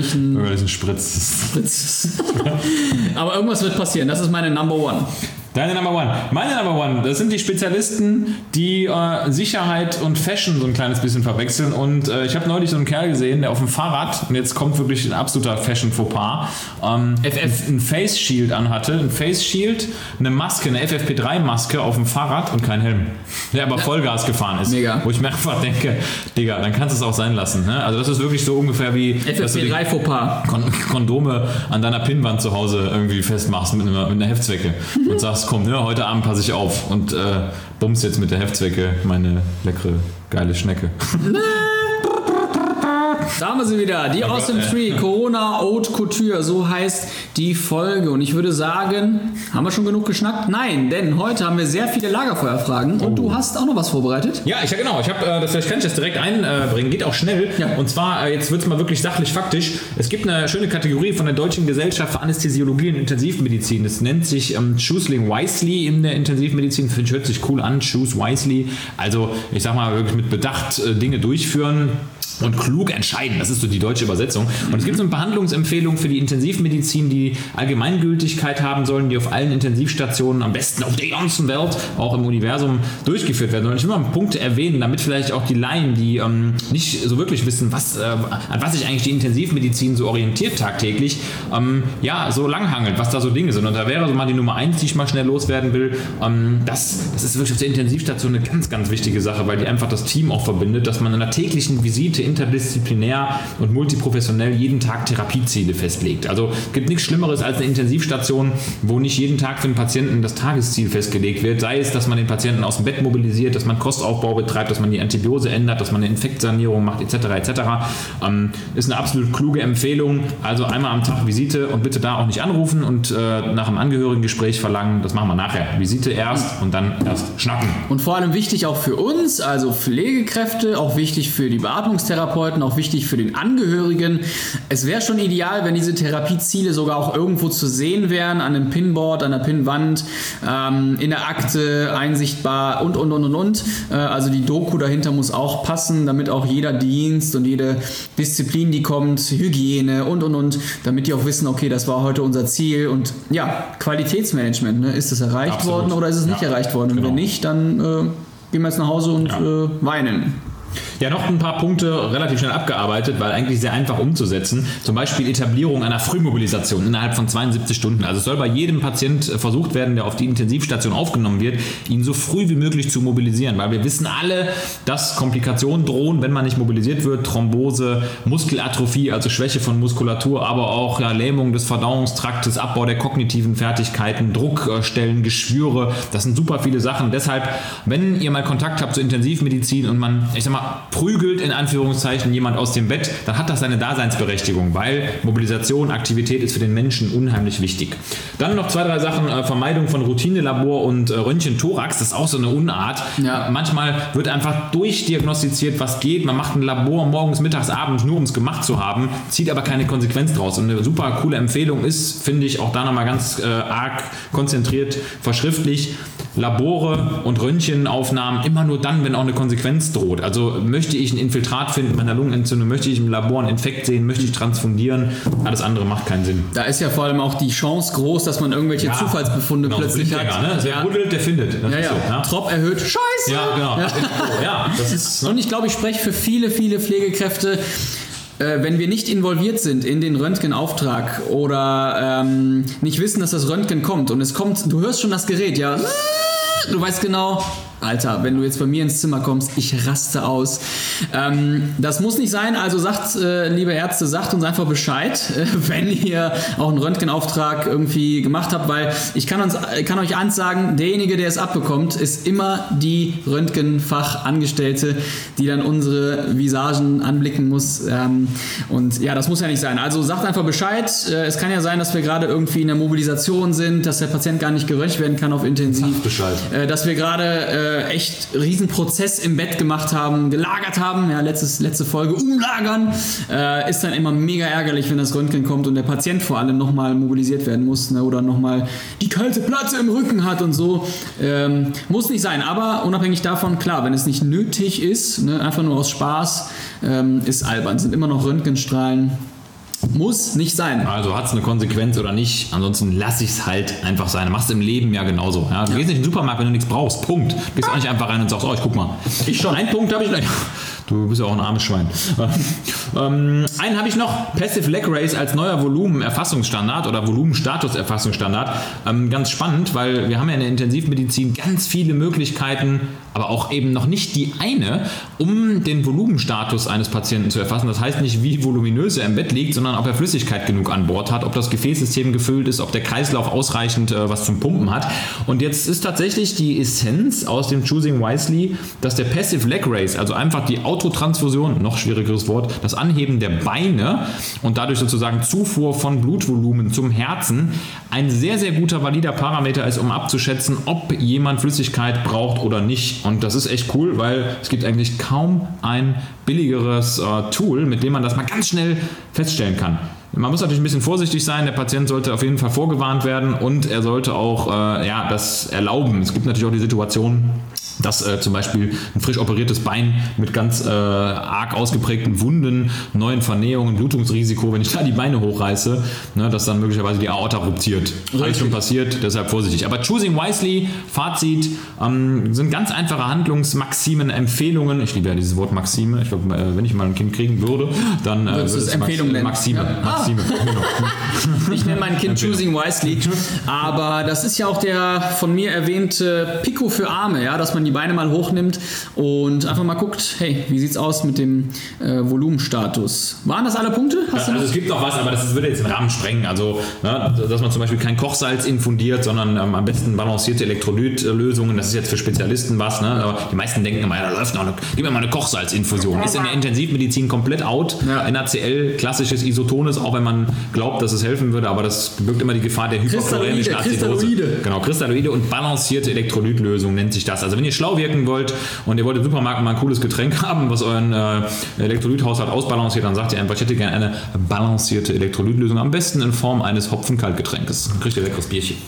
Spritz. Aber irgendwas wird passieren. Das ist meine Number 1. Deine Number 1. Meine Number 1, das sind die Spezialisten, die Sicherheit und Fashion so ein kleines bisschen verwechseln. Und ich habe neulich so einen Kerl gesehen, der auf dem Fahrrad, und jetzt kommt wirklich ein absoluter Fashion-Fauxpas, ein Face Shield anhatte. Ein Face Shield, eine Maske, eine FFP3-Maske auf dem Fahrrad und kein Helm. Der aber Vollgas gefahren ist. Mega. Wo ich mir einfach denke, Digga, dann kannst du es auch sein lassen. Ne? Also das ist wirklich so ungefähr wie... FFP3-Fauxpas. Kondome an deiner Pinnwand zu Hause irgendwie festmachst mit einer Heftzwecke und sagst, komm, ne, heute Abend passe ich auf und bums jetzt mit der Heftzwecke meine leckere, geile Schnecke. Da haben wir sie wieder, die Awesome Tree, Corona Haute Couture, so heißt die Folge. Und ich würde sagen, haben wir schon genug geschnackt? Nein, denn heute haben wir sehr viele Lagerfeuerfragen und du hast auch noch was vorbereitet. Ja, genau. Vielleicht kann ich das direkt einbringen, geht auch schnell. Ja. Und zwar, jetzt wird es mal wirklich sachlich faktisch. Es gibt eine schöne Kategorie von der Deutschen Gesellschaft für Anästhesiologie und Intensivmedizin. Das nennt sich Choosing Wisely in der Intensivmedizin. Finde ich, hört sich cool an, Choose Wisely. Also, ich sag mal, wirklich mit Bedacht Dinge durchführen und klug entscheiden. Das ist so die deutsche Übersetzung. Und es gibt so eine Behandlungsempfehlung für die Intensivmedizin, die Allgemeingültigkeit haben sollen, die auf allen Intensivstationen, am besten auf der ganzen Welt, auch im Universum durchgeführt werden. Und ich will mal Punkte erwähnen, damit vielleicht auch die Laien, die nicht so wirklich wissen, an was sich eigentlich die Intensivmedizin so orientiert tagtäglich, so langhangelt, was da so Dinge sind. Und da wäre so mal die Nummer 1, die ich mal schnell loswerden will. Das ist wirklich auf der Intensivstation eine ganz, ganz wichtige Sache, weil die einfach das Team auch verbindet, dass man in einer täglichen Visite interdisziplinär und multiprofessionell jeden Tag Therapieziele festlegt. Also es gibt nichts Schlimmeres als eine Intensivstation, wo nicht jeden Tag für den Patienten das Tagesziel festgelegt wird. Sei es, dass man den Patienten aus dem Bett mobilisiert, dass man Kostaufbau betreibt, dass man die Antibiose ändert, dass man eine Infektsanierung macht, etc. Ist eine absolut kluge Empfehlung. Also einmal am Tag Visite und bitte da auch nicht anrufen und nach einem Angehörigengespräch verlangen. Das machen wir nachher. Visite erst und dann erst schnacken. Und vor allem wichtig auch für uns, also Pflegekräfte, auch wichtig für die Beatmungstherapeuten, auch wichtig für den Angehörigen. Es wäre schon ideal, wenn diese Therapieziele sogar auch irgendwo zu sehen wären, an einem Pinboard, an der Pinnwand, in der Akte, einsichtbar und. Also die Doku dahinter muss auch passen, damit auch jeder Dienst und jede Disziplin, die kommt, Hygiene und, damit die auch wissen, okay, das war heute unser Ziel und ja, Qualitätsmanagement, ne? Ist es erreicht worden oder ist es nicht erreicht worden? Und wenn nicht, dann gehen wir jetzt nach Hause und weinen. Ja, noch ein paar Punkte relativ schnell abgearbeitet, weil eigentlich sehr einfach umzusetzen. Zum Beispiel Etablierung einer Frühmobilisation innerhalb von 72 Stunden. Also es soll bei jedem Patient versucht werden, der auf die Intensivstation aufgenommen wird, ihn so früh wie möglich zu mobilisieren, weil wir wissen alle, dass Komplikationen drohen, wenn man nicht mobilisiert wird. Thrombose, Muskelatrophie, also Schwäche von Muskulatur, aber auch Lähmung des Verdauungstraktes, Abbau der kognitiven Fertigkeiten, Druckstellen, Geschwüre. Das sind super viele Sachen. Deshalb, wenn ihr mal Kontakt habt zur Intensivmedizin und man, ich sag mal, prügelt in Anführungszeichen jemand aus dem Bett, dann hat das seine Daseinsberechtigung, weil Mobilisation, Aktivität ist für den Menschen unheimlich wichtig. Dann noch 2, 3 Sachen, Vermeidung von Routinelabor und Röntgen-Thorax, das ist auch so eine Unart. Ja. Manchmal wird einfach durchdiagnostiziert, was geht. Man macht ein Labor morgens, mittags, abends, nur um es gemacht zu haben, zieht aber keine Konsequenz draus. Und eine super coole Empfehlung ist, finde ich, auch da nochmal ganz arg konzentriert verschriftlich, Labore und Röntgenaufnahmen immer nur dann, wenn auch eine Konsequenz droht. Also möchte ich ein Infiltrat finden mit einer Lungenentzündung, möchte ich im Labor einen Infekt sehen, möchte ich transfundieren, alles andere macht keinen Sinn. Da ist ja vor allem auch die Chance groß, dass man irgendwelche Zufallsbefunde plötzlich hat. Ne? Wer buddelt, der findet. Das ist so, ja. Trop erhöht, scheiße! Ja, genau. Ja. Das ist, ne? Und ich glaube, ich spreche für viele, viele Pflegekräfte, wenn wir nicht involviert sind in den Röntgenauftrag oder nicht wissen, dass das Röntgen kommt und es kommt, du hörst schon das Gerät, ja, du weißt genau, Alter, wenn du jetzt bei mir ins Zimmer kommst, ich raste aus. Das muss nicht sein, also sagt, liebe Ärzte, sagt uns einfach Bescheid, wenn ihr auch einen Röntgenauftrag irgendwie gemacht habt, weil ich kann euch eins sagen, derjenige, der es abbekommt, ist immer die Röntgenfachangestellte, die dann unsere Visagen anblicken muss. Und ja, das muss ja nicht sein. Also sagt einfach Bescheid. Es kann ja sein, dass wir gerade irgendwie in der Mobilisation sind, dass der Patient gar nicht geröntgt werden kann auf Intensiv. Sagt Bescheid. Dass wir gerade echt Riesenprozess im Bett gemacht haben, gelagert haben, ja, letzte Folge, umlagern, ist dann immer mega ärgerlich, wenn das Röntgen kommt und der Patient vor allem nochmal mobilisiert werden muss, ne, oder nochmal die kalte Platte im Rücken hat und so. Muss nicht sein, aber unabhängig davon, klar, wenn es nicht nötig ist, ne, einfach nur aus Spaß, ist albern, sind immer noch Röntgenstrahlen. Muss nicht sein. Also hat es eine Konsequenz oder nicht. Ansonsten lass ich es halt einfach sein. Machst du im Leben ja genauso. Ja? Du gehst nicht in den Supermarkt, wenn du nichts brauchst. Punkt. Du gehst auch nicht einfach rein und sagst, oh, ich guck mal. Ich schon. Einen Punkt habe ich noch. Du bist ja auch ein armes Schwein. Einen habe ich noch. Passive Leg Raise als neuer Volumenerfassungsstandard oder Volumenstatuserfassungsstandard. Ganz spannend, weil wir haben ja in der Intensivmedizin ganz viele Möglichkeiten, aber auch eben noch nicht die eine, um den Volumenstatus eines Patienten zu erfassen. Das heißt nicht, wie voluminös er im Bett liegt, sondern ob er Flüssigkeit genug an Bord hat, ob das Gefäßsystem gefüllt ist, ob der Kreislauf ausreichend was zum Pumpen hat. Und jetzt ist tatsächlich die Essenz aus dem Choosing Wisely, dass der Passive Leg Raise, also einfach die Autotransfusion, noch schwierigeres Wort, das Anheben der Beine und dadurch sozusagen Zufuhr von Blutvolumen zum Herzen, ein sehr, sehr guter, valider Parameter ist, um abzuschätzen, ob jemand Flüssigkeit braucht oder nicht. Und das ist echt cool, weil es gibt eigentlich kaum ein billigeres Tool, mit dem man das mal ganz schnell feststellen kann. Man muss natürlich ein bisschen vorsichtig sein, der Patient sollte auf jeden Fall vorgewarnt werden und er sollte auch das erlauben. Es gibt natürlich auch die Situation, dass zum Beispiel ein frisch operiertes Bein mit ganz arg ausgeprägten Wunden, neuen Vernähungen, Blutungsrisiko, wenn ich da die Beine hochreiße, ne, dass dann möglicherweise die Aorta ruptiert. Alles schon passiert, deshalb vorsichtig. Aber Choosing Wisely, Fazit, sind ganz einfache Handlungsmaximen, Empfehlungen. Ich liebe ja dieses Wort Maxime. Ich glaube, wenn ich mal ein Kind kriegen würde, dann würde es Empfehlung nennen. Maxime. Ja. Maxime. Genau. Ich nenne mein Kind Choosing Wisely. Aber das ist ja auch der von mir erwähnte Pico für Arme, ja, dass man die Beine mal hochnimmt und einfach mal guckt, hey, wie sieht's aus mit dem Volumenstatus? Waren das alle Punkte? Also es gibt noch was, aber das würde jetzt den Rahmen sprengen. Also, ne, dass man zum Beispiel kein Kochsalz infundiert, sondern am besten balancierte Elektrolytlösungen. Das ist jetzt für Spezialisten was. Ne? Aber die meisten denken immer, ja, da läuft noch gib mir mal eine Kochsalzinfusion. Ist in der Intensivmedizin komplett out. Ja. NaCl, klassisches Isotones, auch wenn man glaubt, dass es helfen würde, aber das birgt immer die Gefahr der hyperchlorämischen Azidose. Genau, Kristalloide und balancierte Elektrolytlösung nennt sich das. Also wenn ihr schlau wirken wollt und ihr wollt im Supermarkt mal ein cooles Getränk haben, was euren Elektrolythaushalt ausbalanciert, dann sagt ihr einfach, ich hätte gerne eine balancierte Elektrolytlösung, am besten in Form eines Hopfen-Kaltgetränkes. Dann kriegt ihr leckeres Bierchen.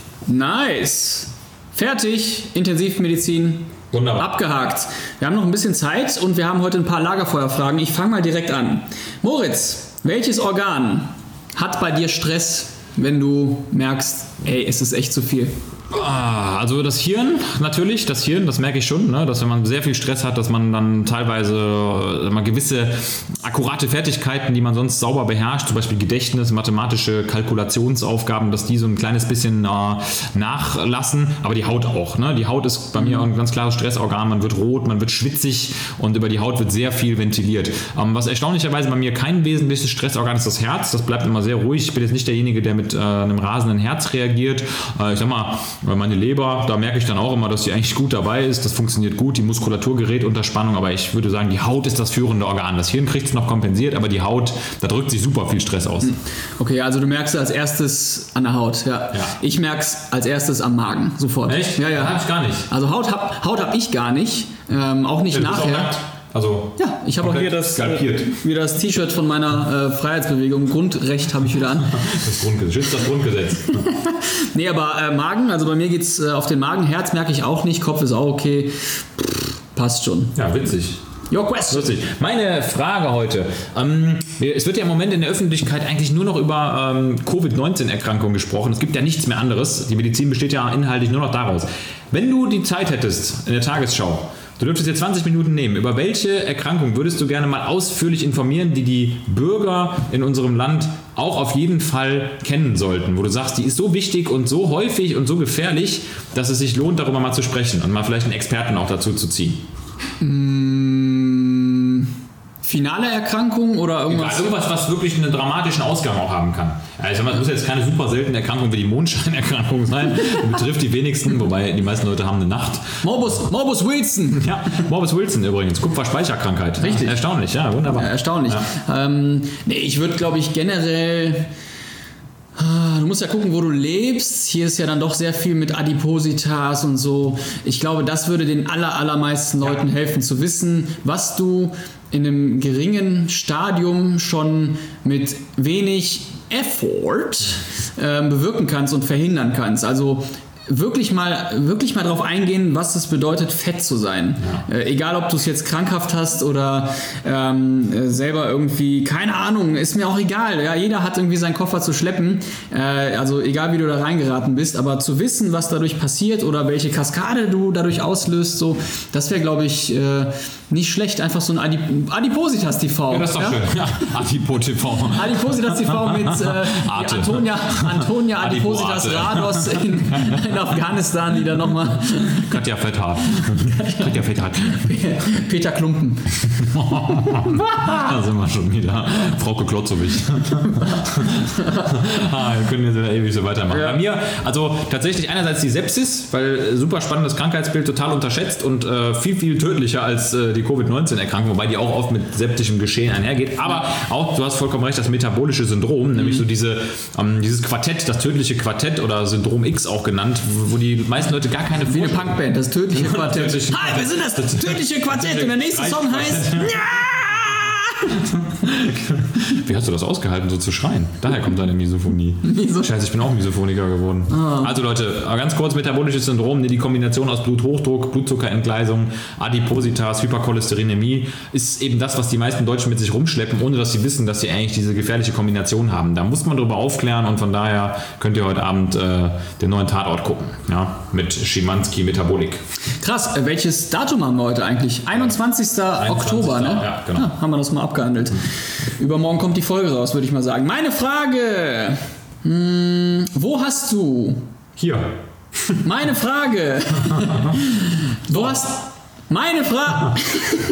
Nice! Fertig, Intensivmedizin. Wunderbar. Abgehakt. Wir haben noch ein bisschen Zeit und wir haben heute ein paar Lagerfeuerfragen. Ich fange mal direkt an. Moritz, welches Organ hat bei dir Stress? wenn du merkst, ey, es ist echt zu viel? Also das Hirn, natürlich, das merke ich schon, ne? Dass wenn man sehr viel Stress hat, dass man dann teilweise gewisse akkurate Fertigkeiten, die man sonst sauber beherrscht, zum Beispiel Gedächtnis, mathematische Kalkulationsaufgaben, dass die so ein kleines bisschen nachlassen, aber die Haut auch. Ne? Die Haut ist bei mir ein ganz klares Stressorgan, man wird rot, man wird schwitzig und über die Haut wird sehr viel ventiliert. Was erstaunlicherweise bei mir kein wesentliches Stressorgan ist, das Herz, das bleibt immer sehr ruhig. Ich bin jetzt nicht derjenige, der mit einem rasenden Herz reagiert. Ich sag mal, meine Leber, da merke ich dann auch immer, dass die eigentlich gut dabei ist. Das funktioniert gut, die Muskulatur gerät unter Spannung, aber ich würde sagen, die Haut ist das führende Organ. Das Hirn kriegt es noch kompensiert, aber die Haut, da drückt sich super viel Stress aus. Okay, also du merkst es als erstes an der Haut. Ja. Ich merke es als erstes am Magen, sofort. Echt? Ja. Hab ich gar nicht. Also Haut hab ich gar nicht, auch nicht nachher. Also ja, ich habe auch hier das T-Shirt von meiner Freiheitsbewegung. Grundrecht habe ich wieder an. Das Grundgesetz. Schützt das Grundgesetz. Nee, aber Magen, also bei mir geht es auf den Magen. Herz merke ich auch nicht. Kopf ist auch okay. Passt schon. Ja, witzig. Your question. Lustig. Meine Frage heute. Es wird ja im Moment in der Öffentlichkeit eigentlich nur noch über Covid-19-Erkrankungen gesprochen. Es gibt ja nichts mehr anderes. Die Medizin besteht ja inhaltlich nur noch daraus. Wenn du die Zeit hättest in der Tagesschau, du dürftest dir 20 Minuten nehmen. Über welche Erkrankung würdest du gerne mal ausführlich informieren, die die Bürger in unserem Land auch auf jeden Fall kennen sollten? Wo du sagst, die ist so wichtig und so häufig und so gefährlich, dass es sich lohnt, darüber mal zu sprechen und mal vielleicht einen Experten auch dazu zu ziehen. Finale Erkrankung oder irgendwas? Ja, irgendwas, was wirklich einen dramatischen Ausgang auch haben kann. Also es muss jetzt keine super seltene Erkrankung wie die Mondscheinerkrankung sein. Die betrifft die wenigsten, wobei die meisten Leute haben eine Nacht. Morbus Wilson. Ja, Morbus Wilson übrigens. Kupferspeicherkrankheit. Richtig. Ja, erstaunlich, ja, wunderbar. Ja, erstaunlich. Ja. Ich würde, glaube ich, generell... Du musst ja gucken, wo du lebst. Hier ist ja dann doch sehr viel mit Adipositas und so. Ich glaube, das würde den allermeisten Leuten helfen, zu wissen, was du in einem geringen Stadium schon mit wenig Effort bewirken kannst und verhindern kannst. Also wirklich mal darauf eingehen, was es bedeutet, fett zu sein. Ja. Egal, ob du es jetzt krankhaft hast oder selber irgendwie, keine Ahnung, ist mir auch egal. Ja, jeder hat irgendwie seinen Koffer zu schleppen. Also egal, wie du da reingeraten bist, aber zu wissen, was dadurch passiert oder welche Kaskade du dadurch auslöst, so, das wäre, glaube ich, nicht schlecht. Einfach so ein Adipositas TV. Ja, das ist doch schön. Ja, Adipo-TV. Adipositas TV mit Antonia Adipositas Rados in Afghanistan, die da nochmal... Katja Fetthard. Peter Klumpen. Da sind wir schon wieder. Frauke Klotzowitsch. Wir können jetzt wieder ewig so weitermachen. Ja. Bei mir, also tatsächlich einerseits die Sepsis, weil super spannendes Krankheitsbild, total unterschätzt und viel tödlicher als die Covid-19-Erkrankung, wobei die auch oft mit septischem Geschehen einhergeht. Aber auch, du hast vollkommen recht, das metabolische Syndrom, nämlich so dieses Quartett, das tödliche Quartett oder Syndrom X auch genannt, wo die meisten Leute gar keine Wie eine Punkband, das tödliche Quartett. Hi, wir sind das tödliche Quartett und der nächste Song heißt... Wie hast du das ausgehalten, so zu schreien? Daher kommt deine Misophonie. Scheiße, ich bin auch Misophoniker geworden. Also Leute, ganz kurz, metabolisches Syndrom, die Kombination aus Bluthochdruck, Blutzuckerentgleisung, Adipositas, Hypercholesterinämie ist eben das, was die meisten Deutschen mit sich rumschleppen, ohne dass sie wissen, dass sie eigentlich diese gefährliche Kombination haben. Da muss man darüber aufklären und von daher könnt ihr heute Abend den neuen Tatort gucken, ja, mit Schimanski Metabolik. Krass, welches Datum haben wir heute eigentlich? 21. Oktober, ne? Ja, genau. Haben wir das mal abgehandelt. Übermorgen kommt die Folge raus, würde ich mal sagen. Meine Frage, wo hast du... Hier. Meine Frage. Wo hast... Meine Frage...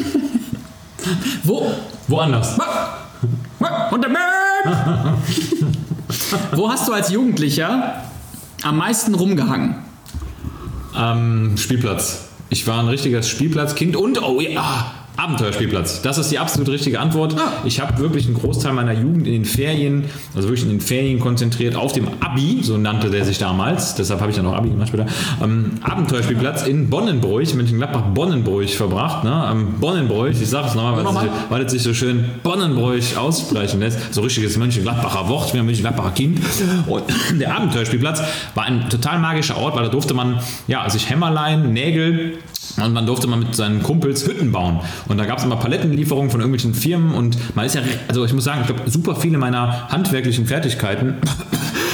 Woanders. Und der Mann! Wo hast du als Jugendlicher am meisten rumgehangen? Spielplatz. Ich war ein richtiges Spielplatzkind und Abenteuerspielplatz. Das ist die absolut richtige Antwort. Ich habe wirklich einen Großteil meiner Jugend in den Ferien, also wirklich in den Ferien konzentriert auf dem Abi, so nannte der sich damals, deshalb habe ich dann auch Abi gemacht später, Abenteuerspielplatz in Bonnenbroich, Mönchengladbach-Bonnenbroich verbracht. Ne? Bonnenbroich, ich sage es nochmal, weil es sich so schön Bonnenbroich aussprechen lässt. So richtiges Mönchengladbacher Wort, ich bin ein Mönchengladbacher Kind. Und der Abenteuerspielplatz war ein total magischer Ort, weil da durfte man sich Hämmerlein, Nägel und man durfte mit seinen Kumpels Hütten bauen. Und da gab es immer Palettenlieferungen von irgendwelchen Firmen und man ist ja, also ich muss sagen, ich glaube, super viele meiner handwerklichen Fertigkeiten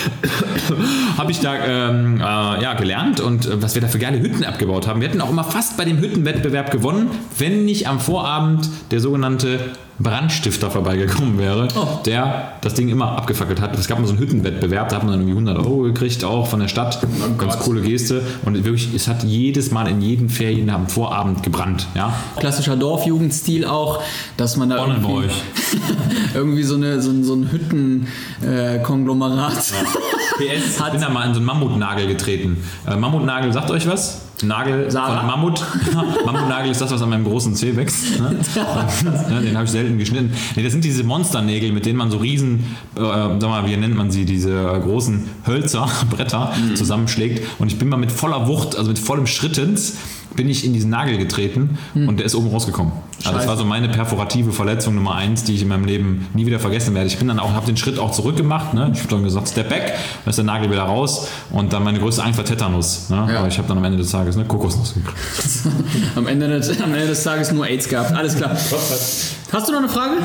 habe ich da gelernt und was wir da für geile Hütten abgebaut haben. Wir hätten auch immer fast bei dem Hüttenwettbewerb gewonnen, wenn nicht am Vorabend der sogenannte Brandstifter vorbeigekommen wäre, der das Ding immer abgefackelt hat. Es gab mal so einen Hüttenwettbewerb, da hat man dann irgendwie 100 € gekriegt, auch von der Stadt. Ganz coole Geste. Und wirklich, es hat jedes Mal in jeden Ferien am Vorabend gebrannt. Ja? Klassischer Dorfjugendstil auch, dass man da irgendwie so ein Hüttenkonglomerat PS, ich bin da mal in so einen Mammutnagel getreten. Mammutnagel, sagt euch was? Nagel Sarah. von Mammut. Mammutnagel ist das, was an meinem großen Zeh wächst. Ne? Den habe ich selten geschnitten. Nee, das sind diese Monsternägel, mit denen man so riesen, wie nennt man sie, diese großen Hölzer, Bretter zusammenschlägt. Und ich bin mal mit voller Wucht, also mit vollem Schrittens, bin ich in diesen Nagel getreten und der ist oben rausgekommen. Also das war so meine perforative Verletzung Nummer 1, die ich in meinem Leben nie wieder vergessen werde. Ich bin dann auch, habe den Schritt auch zurückgemacht. Ne? Ich habe dann gesagt, Step back, dann ist der Nagel wieder raus und dann meine größte Angst war Tetanus. Ne? Ja. Aber ich habe dann am Ende des Tages eine Kokosnuss gekriegt. am Ende des Tages nur AIDS gehabt. Alles klar. Hast du noch eine Frage?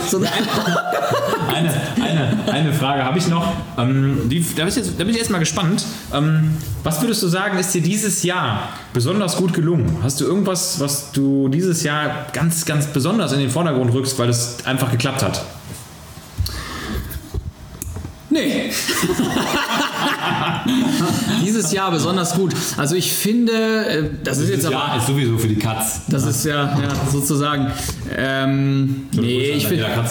Eine Frage habe ich noch. Da bin ich erstmal gespannt. Was würdest du sagen, ist dir dieses Jahr besonders gut gelungen? Hast du irgendwas, was du dieses Jahr ganz, ganz besonders in den Vordergrund rückst, weil es einfach geklappt hat? Nee. Dieses Jahr besonders gut. Also ich finde, das ist jetzt aber... Jahr ist sowieso für die Katz. Das ist ja sozusagen... ich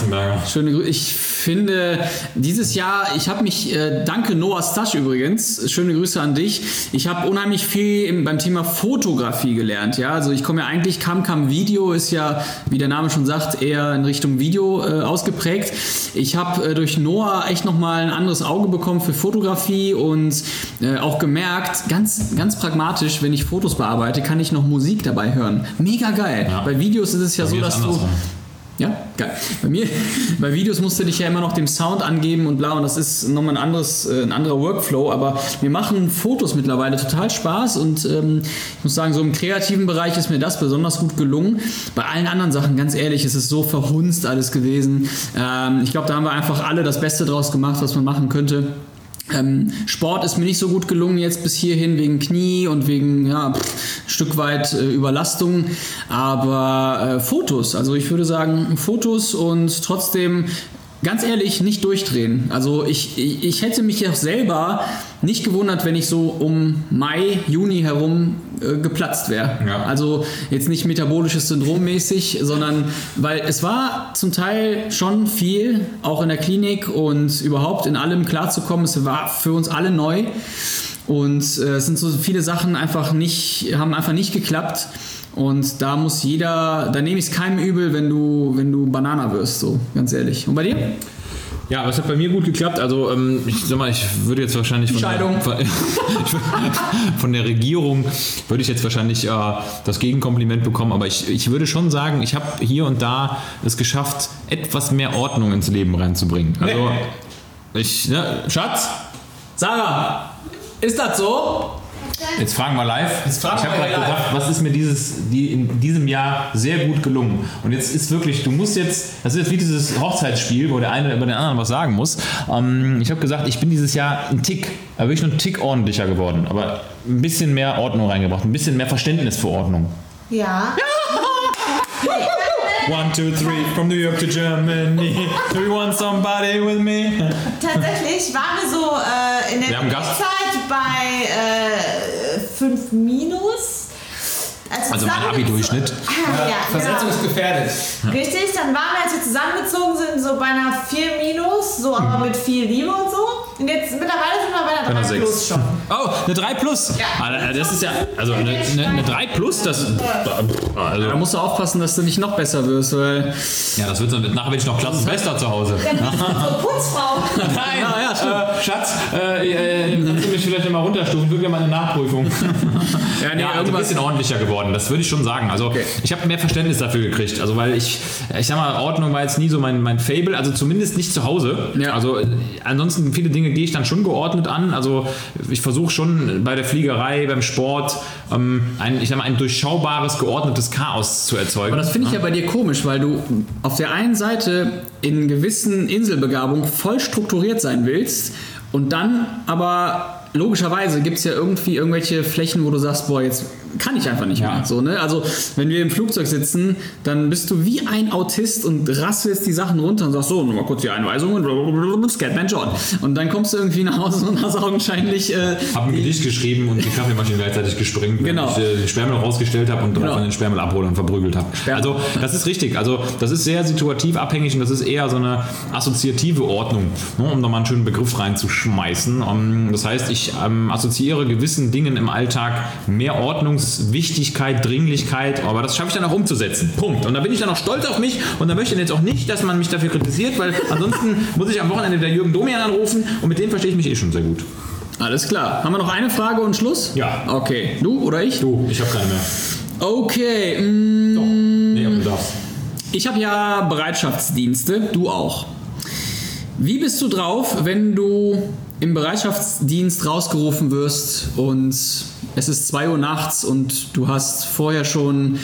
finde, dieses Jahr, ich habe mich, danke Noah Stasch übrigens, schöne Grüße an dich, ich habe unheimlich viel beim Thema Fotografie gelernt. Ja? Also ich komme ja eigentlich, Video ist ja, wie der Name schon sagt, eher in Richtung Video ausgeprägt. Ich habe durch Noah echt nochmal ein anderes Auge bekommen für Fotografie und auch gemerkt, ganz, ganz pragmatisch, wenn ich Fotos bearbeite, kann ich noch Musik dabei hören. Mega geil. Ja. Bei Videos ist es ja so, dass du... Ja, geil. Bei Videos musst du dich ja immer noch dem Sound angeben und bla, und das ist nochmal ein anderer Workflow, aber mir machen Fotos mittlerweile total Spaß und ich muss sagen, so im kreativen Bereich ist mir das besonders gut gelungen. Bei allen anderen Sachen, ganz ehrlich, ist es so verhunzt alles gewesen. Ich glaube, da haben wir einfach alle das Beste draus gemacht, was man machen könnte. Sport ist mir nicht so gut gelungen jetzt bis hierhin wegen Knie und wegen ein Stück weit Überlastung, aber Fotos, also ich würde sagen Fotos und trotzdem ganz ehrlich nicht durchdrehen. Also ich hätte mich ja selber nicht gewundert, wenn ich so um Mai, Juni herum geplatzt wäre. Ja. Also jetzt nicht metabolisches Syndrom mäßig, sondern weil es war zum Teil schon viel, auch in der Klinik und überhaupt in allem klarzukommen. Es war für uns alle neu und es sind so viele Sachen haben einfach nicht geklappt. Und da muss da nehme ich es keinem übel, wenn du Banana wirst, so ganz ehrlich. Und bei dir? Ja, aber es hat bei mir gut geklappt. Also ich würde jetzt wahrscheinlich von der Regierung würde ich jetzt wahrscheinlich das Gegenkompliment bekommen. Aber ich würde schon sagen, ich habe hier und da es geschafft, etwas mehr Ordnung ins Leben reinzubringen. Also Schatz? Sarah, ist das so? Jetzt fragen wir live. Ich habe gerade gedacht, was ist mir in diesem Jahr sehr gut gelungen? Und jetzt ist wirklich, das ist jetzt wie dieses Hochzeitsspiel, wo der eine über den anderen was sagen muss. Ich habe gesagt, ich bin dieses Jahr wirklich nur ein Tick ordentlicher geworden, aber ein bisschen mehr Ordnung reingebracht, ein bisschen mehr Verständnis für Ordnung. Ja. 1, 2, 3, from New York to Germany. Do you want somebody with me? Tatsächlich waren wir so in der Zeit bei 5 minus. Also mein Abi-Durchschnitt. Versetzungsgefährdet. Richtig, dann waren wir, als wir zusammengezogen sind, so bei einer 4 minus, so aber mit viel Liebe und so. Und jetzt mittlerweile sind wir bei einer 3 plus schon. Oh, eine 3 plus? Ja. Das ist ja, also eine 3 plus, da musst du aufpassen, dass du nicht noch besser wirst, weil... Ja, das wird so, nachher bin ich noch Klassenbester zu Hause. Ja, du bist so Putzfrau. Nein, Schatz, kannst du mich vielleicht mal runterstufen, wirklich mal eine Nachprüfung. Ein bisschen ordentlicher geworden, das würde ich schon sagen. Also ich habe mehr Verständnis dafür gekriegt, also weil ich sag mal, Ordnung war jetzt nie so mein Fable, also zumindest nicht zu Hause. Ja. Also ansonsten viele Dinge gehe ich dann schon geordnet an, also ich versuche schon bei der Fliegerei, beim Sport ein durchschaubares, geordnetes Chaos zu erzeugen. Aber das finde ich ja bei dir komisch, weil du auf der einen Seite in gewissen Inselbegabungen voll strukturiert sein willst Und dann aber logischerweise gibt es ja irgendwie irgendwelche Flächen, wo du sagst, boah, jetzt kann ich einfach nicht mehr. So, ne? Also wenn wir im Flugzeug sitzen, dann bist du wie ein Autist und rasselst die Sachen runter und sagst so, nur mal kurz die Einweisungen, Scatman John. Und dann kommst du irgendwie nach Hause und hast augenscheinlich... Hab ein Gedicht geschrieben und die Kaffeemaschine gleichzeitig gesprengt, wenn ich den Sperrmüll rausgestellt habe und drei von den Sperrmüll abhole und verprügelt habe. Also das ist richtig. Also das ist sehr situativ abhängig und das ist eher so eine assoziative Ordnung, ne, um da mal einen schönen Begriff reinzuschmeißen. Das heißt, ich assoziiere gewissen Dingen im Alltag mehr Ordnungswichtigkeit, Dringlichkeit, aber das schaffe ich dann auch umzusetzen. Punkt. Und da bin ich dann auch stolz auf mich und da möchte ich jetzt auch nicht, dass man mich dafür kritisiert, weil ansonsten muss ich am Wochenende der Jürgen Domian anrufen und mit dem verstehe ich mich schon sehr gut. Alles klar. Haben wir noch eine Frage und Schluss? Ja. Okay. Du oder ich? Du, ich habe keine mehr. Okay. Doch. Nee, du darfst. Ich habe ja Bereitschaftsdienste, du auch. Wie bist du drauf, wenn du im Bereitschaftsdienst rausgerufen wirst und es ist 2 Uhr nachts und du hast vorher schon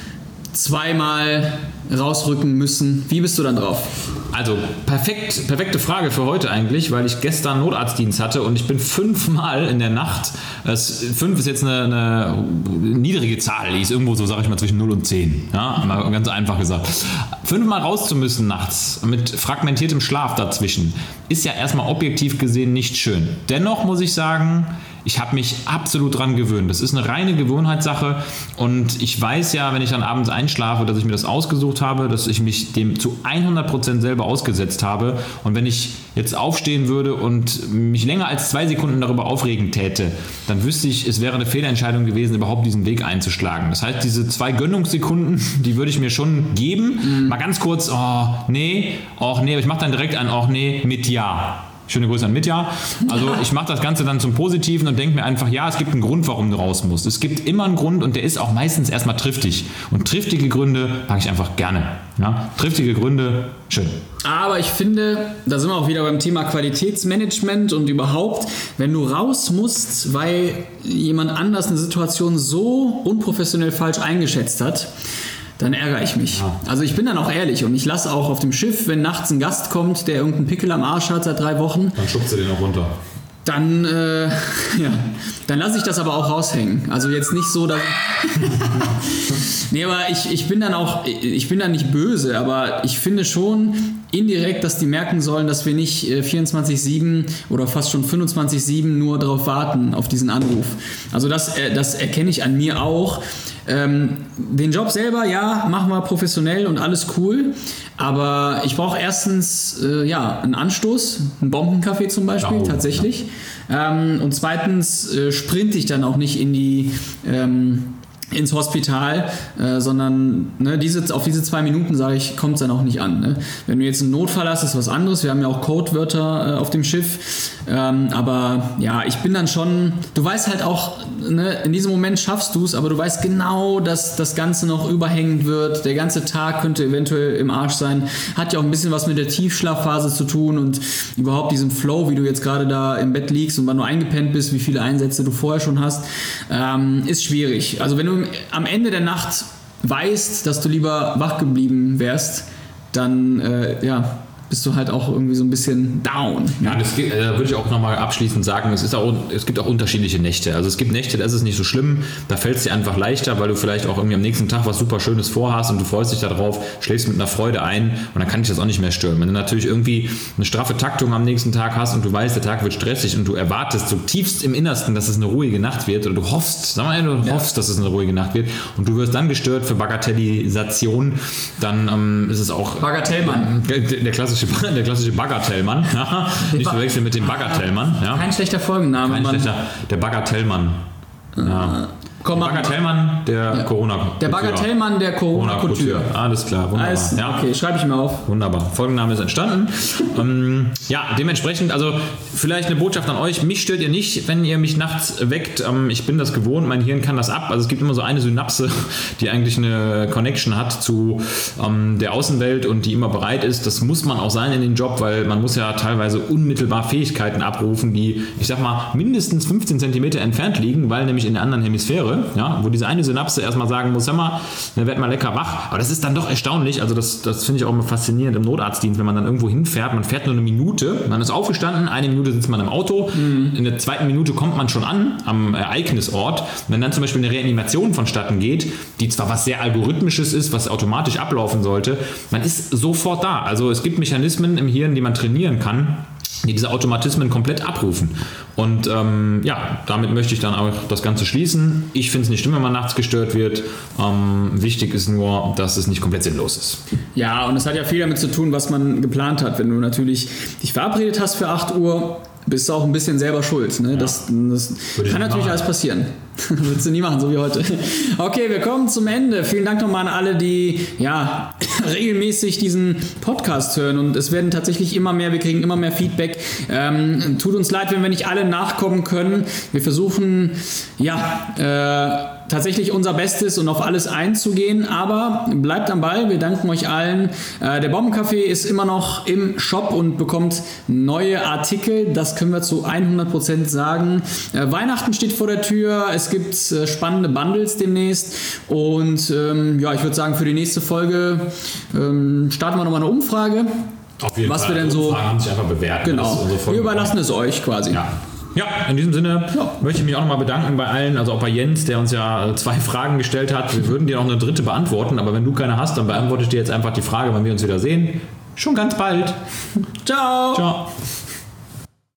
2-mal rausrücken müssen? Wie bist du dann drauf? Also perfekte Frage für heute eigentlich, weil ich gestern Notarztdienst hatte und ich bin 5-mal in der Nacht, 5 ist jetzt eine niedrige Zahl, die ist irgendwo so, sage ich mal, zwischen 0 und 10, ja, mal ganz einfach gesagt. 5-mal raus zu müssen nachts mit fragmentiertem Schlaf dazwischen, ist ja erstmal objektiv gesehen nicht schön. Dennoch muss ich sagen, ich habe mich absolut dran gewöhnt. Das ist eine reine Gewohnheitssache und ich weiß ja, wenn ich dann abends einschlafe, dass ich mir das ausgesucht habe, dass ich mich dem zu 100% selber ausgesetzt habe und wenn ich jetzt aufstehen würde und mich länger als 2 Sekunden darüber aufregen täte, dann wüsste ich, es wäre eine Fehlentscheidung gewesen, überhaupt diesen Weg einzuschlagen. Das heißt, diese 2 Gönnungssekunden, die würde ich mir schon geben. Mal ganz kurz, aber ich mache dann direkt ein, mit Ja. Schöne Grüße an Mitja. Also ich mache das Ganze dann zum Positiven und denke mir einfach, ja, es gibt einen Grund, warum du raus musst. Es gibt immer einen Grund und der ist auch meistens erstmal triftig. Und triftige Gründe mag ich einfach gerne. Ja? Triftige Gründe, schön. Aber ich finde, da sind wir auch wieder beim Thema Qualitätsmanagement und überhaupt, wenn du raus musst, weil jemand anders eine Situation so unprofessionell falsch eingeschätzt hat, dann ärgere ich mich. Ja. Also ich bin dann auch ehrlich und ich lasse auch auf dem Schiff, wenn nachts ein Gast kommt, der irgendeinen Pickel am Arsch hat seit 3 Wochen. Dann schubst du den auch runter. Dann lasse ich das aber auch raushängen. Also jetzt nicht so, dass... Nee, aber ich bin dann nicht böse, aber ich finde schon indirekt, dass die merken sollen, dass wir nicht 24/7 oder fast schon 25/7 nur darauf warten, auf diesen Anruf. Also das erkenne ich an mir auch. Den Job selber, ja, machen wir professionell und alles cool, aber ich brauche erstens einen Anstoß, einen Bombenkaffee zum Beispiel, tatsächlich. Ja. Und zweitens sprinte ich dann auch nicht ins Hospital, sondern auf diese 2 Minuten, sage ich, kommt es dann auch nicht an. Ne? Wenn du jetzt einen Notfall hast, ist was anderes. Wir haben ja auch Codewörter auf dem Schiff. Aber ja, ich bin dann schon, du weißt halt auch, in diesem Moment schaffst du es, aber du weißt genau, dass das Ganze noch überhängend wird. Der ganze Tag könnte eventuell im Arsch sein. Hat ja auch ein bisschen was mit der Tiefschlafphase zu tun und überhaupt diesem Flow, wie du jetzt gerade da im Bett liegst und wann du eingepennt bist, wie viele Einsätze du vorher schon hast, ist schwierig. Also wenn du am Ende der Nacht weißt, dass du lieber wach geblieben wärst, dann bist du halt auch irgendwie so ein bisschen down. Ja, da würde ich auch nochmal abschließend sagen, es gibt auch unterschiedliche Nächte. Also es gibt Nächte, da ist es nicht so schlimm, da fällt es dir einfach leichter, weil du vielleicht auch irgendwie am nächsten Tag was super Schönes vorhast und du freust dich darauf, schläfst mit einer Freude ein und dann kann dich das auch nicht mehr stören. Wenn du natürlich irgendwie eine straffe Taktung am nächsten Tag hast und du weißt, der Tag wird stressig und du erwartest so tiefst im Innersten, dass es eine ruhige Nacht wird oder du hoffst, dass es eine ruhige Nacht wird und du wirst dann gestört für Bagatellisation, dann ist es auch... Bagatellmann. Der klassische Bagatellmann. Ja, nicht verwechseln mit dem Bagatellmann. Ja. Kein schlechter Folgenname. Der Bagatellmann. Ja. Bagatellmann der Corona-Kultur. Der Bagatellmann der Corona-Kultur. Alles klar, wunderbar. Okay, schreibe ich mir auf. Wunderbar. Folgenname ist entstanden. Dementsprechend, also vielleicht eine Botschaft an euch. Mich stört ihr nicht, wenn ihr mich nachts weckt. Ich bin das gewohnt, mein Hirn kann das ab. Also es gibt immer so eine Synapse, die eigentlich eine Connection hat zu der Außenwelt und die immer bereit ist. Das muss man auch sein in den Job, weil man muss ja teilweise unmittelbar Fähigkeiten abrufen, die, ich sag mal, mindestens 15 cm entfernt liegen, weil nämlich in der anderen Hemisphäre höre, ja, wo diese eine Synapse erstmal sagen muss, hör mal, dann werd mal lecker wach. Aber das ist dann doch erstaunlich, also das finde ich auch immer faszinierend im Notarztdienst, wenn man dann irgendwo hinfährt, man fährt nur eine Minute, man ist aufgestanden, 1 Minute sitzt man im Auto, in der 2. Minute kommt man schon an am Ereignisort. Wenn dann zum Beispiel eine Reanimation vonstatten geht, die zwar was sehr Algorithmisches ist, was automatisch ablaufen sollte, man ist sofort da. Also es gibt Mechanismen im Hirn, die man trainieren kann, die diese Automatismen komplett abrufen. Und damit möchte ich dann auch das Ganze schließen. Ich finde es nicht schlimm, wenn man nachts gestört wird. Wichtig ist nur, dass es nicht komplett sinnlos ist. Ja, und es hat ja viel damit zu tun, was man geplant hat. Wenn du natürlich dich verabredet hast für 8 Uhr, bist du auch ein bisschen selber schuld. Ne? Ja. Das kann natürlich alles passieren. Würdest du nie machen, so wie heute. Okay, wir kommen zum Ende. Vielen Dank nochmal an alle, die regelmäßig diesen Podcast hören. Und es werden tatsächlich immer mehr, wir kriegen immer mehr Feedback. Tut uns leid, wenn wir nicht alle nachkommen können. Wir versuchen, tatsächlich unser Bestes und auf alles einzugehen, aber bleibt am Ball, wir danken euch allen. Der Bombencafé ist immer noch im Shop und bekommt neue Artikel, das können wir zu 100% sagen. Weihnachten steht vor der Tür, es gibt spannende Bundles demnächst und ich würde sagen, für die nächste Folge starten wir nochmal eine Umfrage. Auf jeden was Fall. Wir denn so Umfragen haben sich einfach bewährt. Genau, wir überlassen es euch quasi. Ja, in diesem Sinne möchte ich mich auch nochmal bedanken bei allen, also auch bei Jens, der uns ja 2 Fragen gestellt hat. Wir würden dir noch eine 3. beantworten, aber wenn du keine hast, dann beantworte ich dir jetzt einfach die Frage, wann wir uns wieder sehen. Schon ganz bald. Ciao. Ciao.